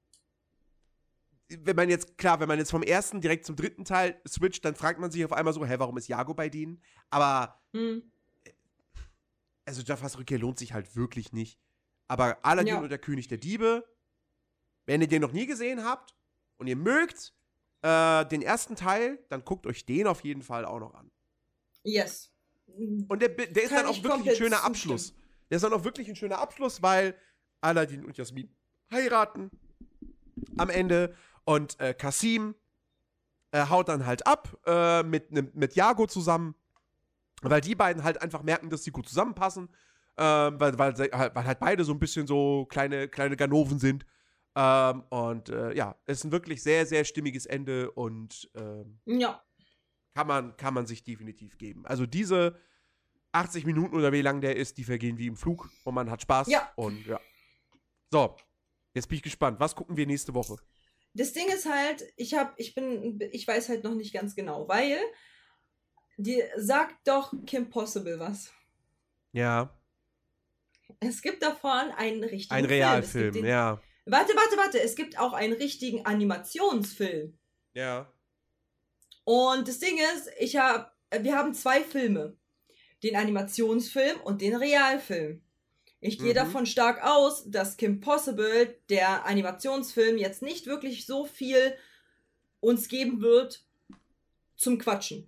Wenn man jetzt, klar, wenn man jetzt vom ersten direkt zum dritten Teil switcht, dann fragt man sich auf einmal so, hä, warum ist Jago bei denen? Aber, Hm. also Jafars Rückkehr lohnt sich halt wirklich nicht. Aber Aladdin Ja. und der König der Diebe, wenn ihr den noch nie gesehen habt und ihr mögt äh, den ersten Teil, dann guckt euch den auf jeden Fall auch noch an. Yes. Und der, der ist Kann dann auch ich wirklich ein komplett schöner zustimmen. Abschluss. Der ist dann auch wirklich ein schöner Abschluss, weil Aladdin und Jasmin heiraten am Ende und äh, Kasim äh, haut dann halt ab äh, mit, nem- mit Jago zusammen Weil die beiden halt einfach merken, dass sie gut zusammenpassen. Ähm, weil, weil, weil halt beide so ein bisschen so kleine, kleine Ganoven sind. Ähm, und äh, ja, es ist ein wirklich sehr, sehr stimmiges Ende und ähm, Ja. kann man, kann man sich definitiv geben. Also diese achtzig Minuten oder wie lang der ist, die vergehen wie im Flug und man hat Spaß. Ja. Und ja. So, jetzt bin ich gespannt. Was gucken wir nächste Woche? Das Ding ist halt, ich hab, ich bin, ich weiß halt noch nicht ganz genau, weil die sagt doch Kim Possible was. Ja. Es gibt davon einen richtigen Ein Film. Realfilm, Den, ja. Warte, warte, warte. Es gibt auch einen richtigen Animationsfilm. Ja. Und das Ding ist, ich hab, wir haben zwei Filme. Den Animationsfilm und den Realfilm. Ich gehe Mhm. davon stark aus, dass Kim Possible, der Animationsfilm, jetzt nicht wirklich so viel uns geben wird zum Quatschen.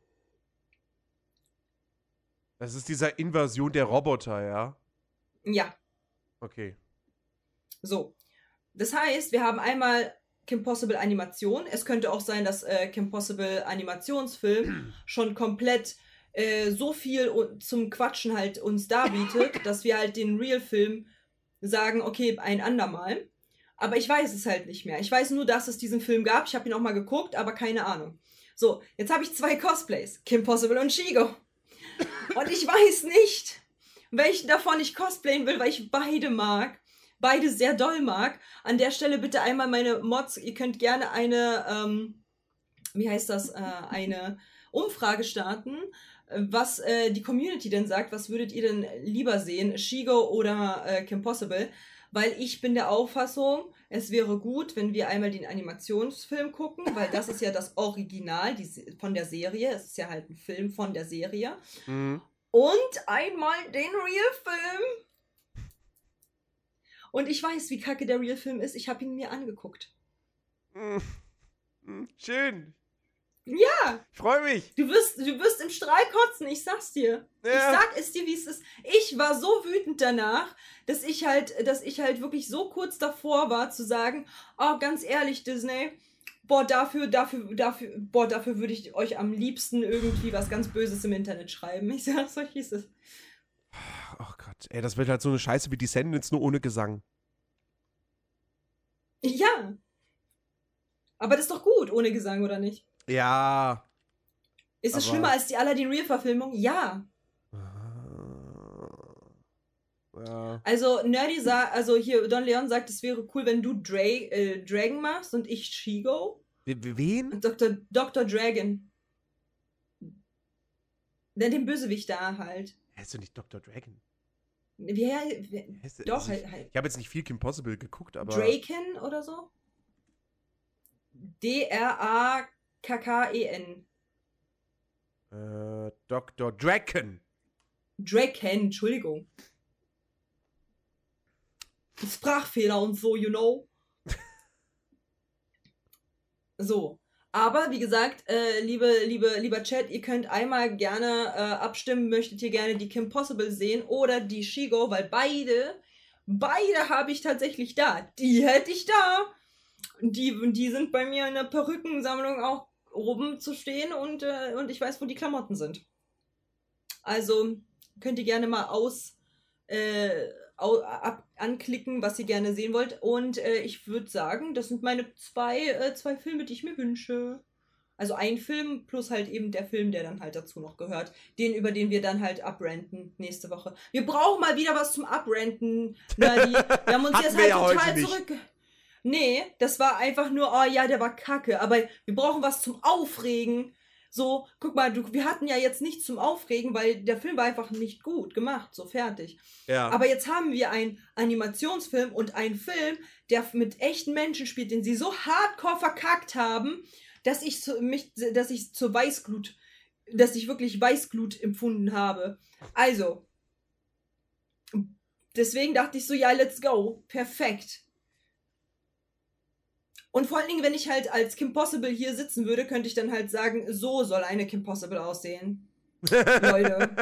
Das ist dieser Invasion der Roboter, ja? Ja, Okay. so. Das heißt, wir haben einmal Kim Possible Animation. Es könnte auch sein, dass äh, Kim Possible Animationsfilm schon komplett äh, so viel u- zum Quatschen halt uns darbietet, dass wir halt den Real-Film sagen, okay, ein andermal. Aber ich weiß es halt nicht mehr. Ich weiß nur, dass es diesen Film gab. Ich habe ihn auch mal geguckt, aber keine Ahnung. So, jetzt habe ich zwei Cosplays. Kim Possible und Shigo. Und ich weiß nicht, welchen davon ich cosplayen will, weil ich beide mag. Beide sehr doll mag. An der Stelle bitte einmal meine Mods. Ihr könnt gerne eine, ähm, wie heißt das, äh, eine Umfrage starten, äh, was äh, die Community denn sagt. Was würdet ihr denn lieber sehen, Shigo oder äh, Kim Possible? Weil ich bin der Auffassung, es wäre gut, wenn wir einmal den Animationsfilm gucken, weil das ist ja das Original die, Se- von der Serie. Es ist ja halt ein Film von der Serie. Mhm. Und einmal den Real-Film. Und ich weiß, wie kacke der Real-Film ist. Ich habe ihn mir angeguckt. Mhm. Mhm. Schön. Ja, Ich freue mich. du wirst, du wirst im Strahl kotzen, ich sag's dir. Ich Ja. sag es dir, wie es ist. Ich war so wütend danach, dass ich halt, dass ich halt wirklich so kurz davor war zu sagen, oh, ganz ehrlich, Disney, boah, dafür, dafür, dafür, boah, dafür würde ich euch am liebsten irgendwie was ganz Böses im Internet schreiben. Ich sag's euch, wie es ist. Oh Gott, ey, das wird halt so eine Scheiße wie Descendants, nur ohne Gesang. Ja. Aber das ist doch gut, ohne Gesang, oder nicht? Ja. Ist es Aber- schlimmer als die Aladdin Real-Verfilmung? Ja. Ja. Also Nerdy sagt, also hier Don Leon sagt, es wäre cool, wenn du Dra äh, Dragon machst und ich Shigo. W- Wen? Und Doktor Doktor Dragon. Der den Bösewicht da halt. Heißt du nicht Doktor Dragon? Wie, wie Heißt der- doch, also halt, ich halt. ich habe jetzt nicht viel Kim Possible geguckt, aber. Draken oder so? D R A K K E N. Äh, Doktor Draken. Draken, Entschuldigung. Sprachfehler und so, you know. So. Aber wie gesagt, äh, liebe, liebe, lieber Chat, ihr könnt einmal gerne äh, abstimmen, möchtet ihr gerne die Kim Possible sehen oder die Shigo, weil beide, beide habe ich tatsächlich da. Die hätte ich da. Die, die sind bei mir in der Perückensammlung auch oben zu stehen und, äh, und ich weiß, wo die Klamotten sind. Also könnt ihr gerne mal aus, äh, au, ab, anklicken, was ihr gerne sehen wollt. Und äh, ich würde sagen, das sind meine zwei, äh, zwei Filme, die ich mir wünsche. Also ein Film plus halt eben der Film, der dann halt dazu noch gehört. Den, über den wir dann halt abrenten nächste Woche. Wir brauchen mal wieder was zum Abrenten. Nerdy. Wir haben uns Hatten jetzt wir halt ja heute total nicht. zurück... Nee, das war einfach nur, oh ja, der war kacke. Aber wir brauchen was zum Aufregen. So, guck mal, du, wir hatten ja jetzt nichts zum Aufregen, weil der Film war einfach nicht gut gemacht. So, fertig. Ja. Aber jetzt haben wir einen Animationsfilm und einen Film, der mit echten Menschen spielt, den sie so hardcore verkackt haben, dass ich zu, mich, dass ich zur Weißglut, dass ich wirklich Weißglut empfunden habe. Also, deswegen dachte ich so, ja, let's go. Perfekt. Und vor allen Dingen, wenn ich halt als Kim Possible hier sitzen würde, könnte ich dann halt sagen, so soll eine Kim Possible aussehen. Leute.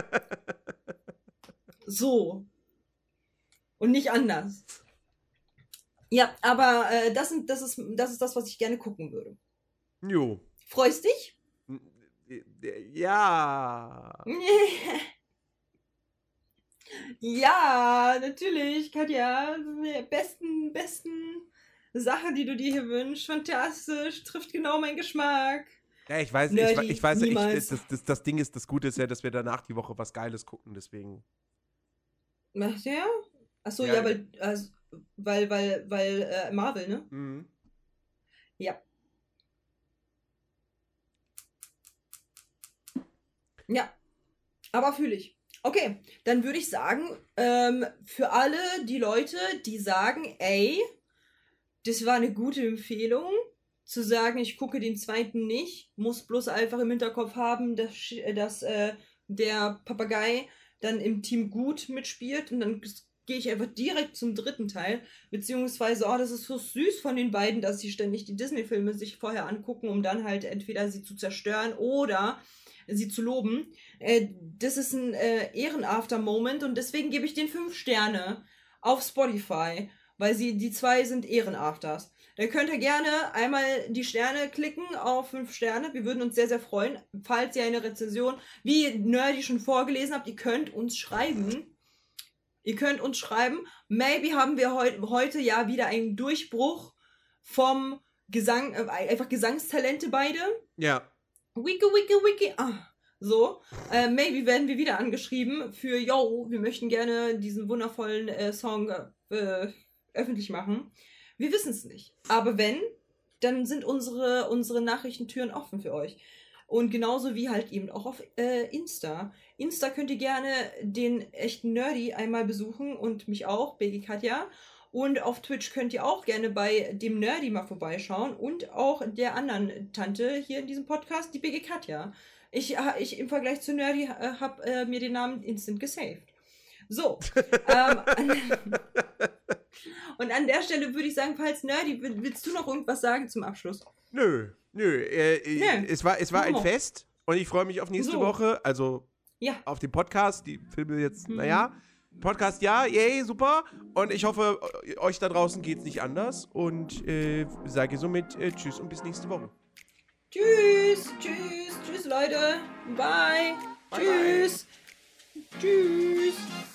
So. Und nicht anders. Ja, aber äh, das, sind, das, ist, das ist das, was ich gerne gucken würde. Jo. Freust dich? Ja. Ja, natürlich, Katja. Die besten, besten Sachen, die du dir hier wünschst. Fantastisch. Trifft genau meinen Geschmack. Ja, ich weiß, Nerdy, ich, ich weiß, ich, niemals. das, das, das Ding ist, das Gute ist ja, dass wir danach die Woche was Geiles gucken, deswegen. Macht der? Achso, Ja, ja, weil, also, weil, weil, weil, äh, Marvel, ne? Mhm. Ja. Ja. Aber fühle ich. Okay, dann würde ich sagen, ähm, für alle die Leute, die sagen, ey, das war eine gute Empfehlung, zu sagen, ich gucke den zweiten nicht, muss bloß einfach im Hinterkopf haben, dass, dass äh, der Papagei dann im Team gut mitspielt und dann gehe ich einfach direkt zum dritten Teil, beziehungsweise, oh, das ist so süß von den beiden, dass sie ständig die Disney-Filme sich vorher angucken, um dann halt entweder sie zu zerstören oder sie zu loben. Äh, das ist ein äh, Ehrenafter-Moment und deswegen gebe ich den fünf Sterne auf Spotify, weil sie, die zwei sind Ehrenafters. Da könnt ihr gerne einmal die Sterne klicken auf fünf Sterne. Wir würden uns sehr, sehr freuen, falls ihr eine Rezension, wie Nerdy schon vorgelesen habt, ihr könnt uns schreiben. Ihr könnt uns schreiben. Maybe haben wir heu heute ja wieder einen Durchbruch vom Gesang, äh, einfach Gesangstalente beide. Ja. Wiki, wiki, wiki. Ah, so. Äh, maybe werden wir wieder angeschrieben für, yo, wir möchten gerne diesen wundervollen äh, Song äh, öffentlich machen. Wir wissen es nicht. Aber wenn, dann sind unsere, unsere Nachrichtentüren offen für euch. Und genauso wie halt eben auch auf äh, Insta. Insta könnt ihr gerne den echten Nerdy einmal besuchen und mich auch, B G Katja. Und auf Twitch könnt ihr auch gerne bei dem Nerdy mal vorbeischauen und auch der anderen Tante hier in diesem Podcast, die B G Katja. Ich, ich im Vergleich zu Nerdy äh, habe äh, mir den Namen instant gesaved. So. ähm, und an der Stelle würde ich sagen, falls Nerdy, willst du noch irgendwas sagen zum Abschluss? Nö, nö. Äh, Nee. Es war, es war ein Fest und ich freue mich auf nächste So. Woche. Also Ja. auf den Podcast. Die Filme jetzt, Mhm. naja. Podcast ja, yay, super. Und ich hoffe, euch da draußen geht es nicht anders. Und äh, sage somit äh, tschüss und bis nächste Woche. Tschüss, tschüss, tschüss Leute. Bye. Bye, Tschüss. Tschüss.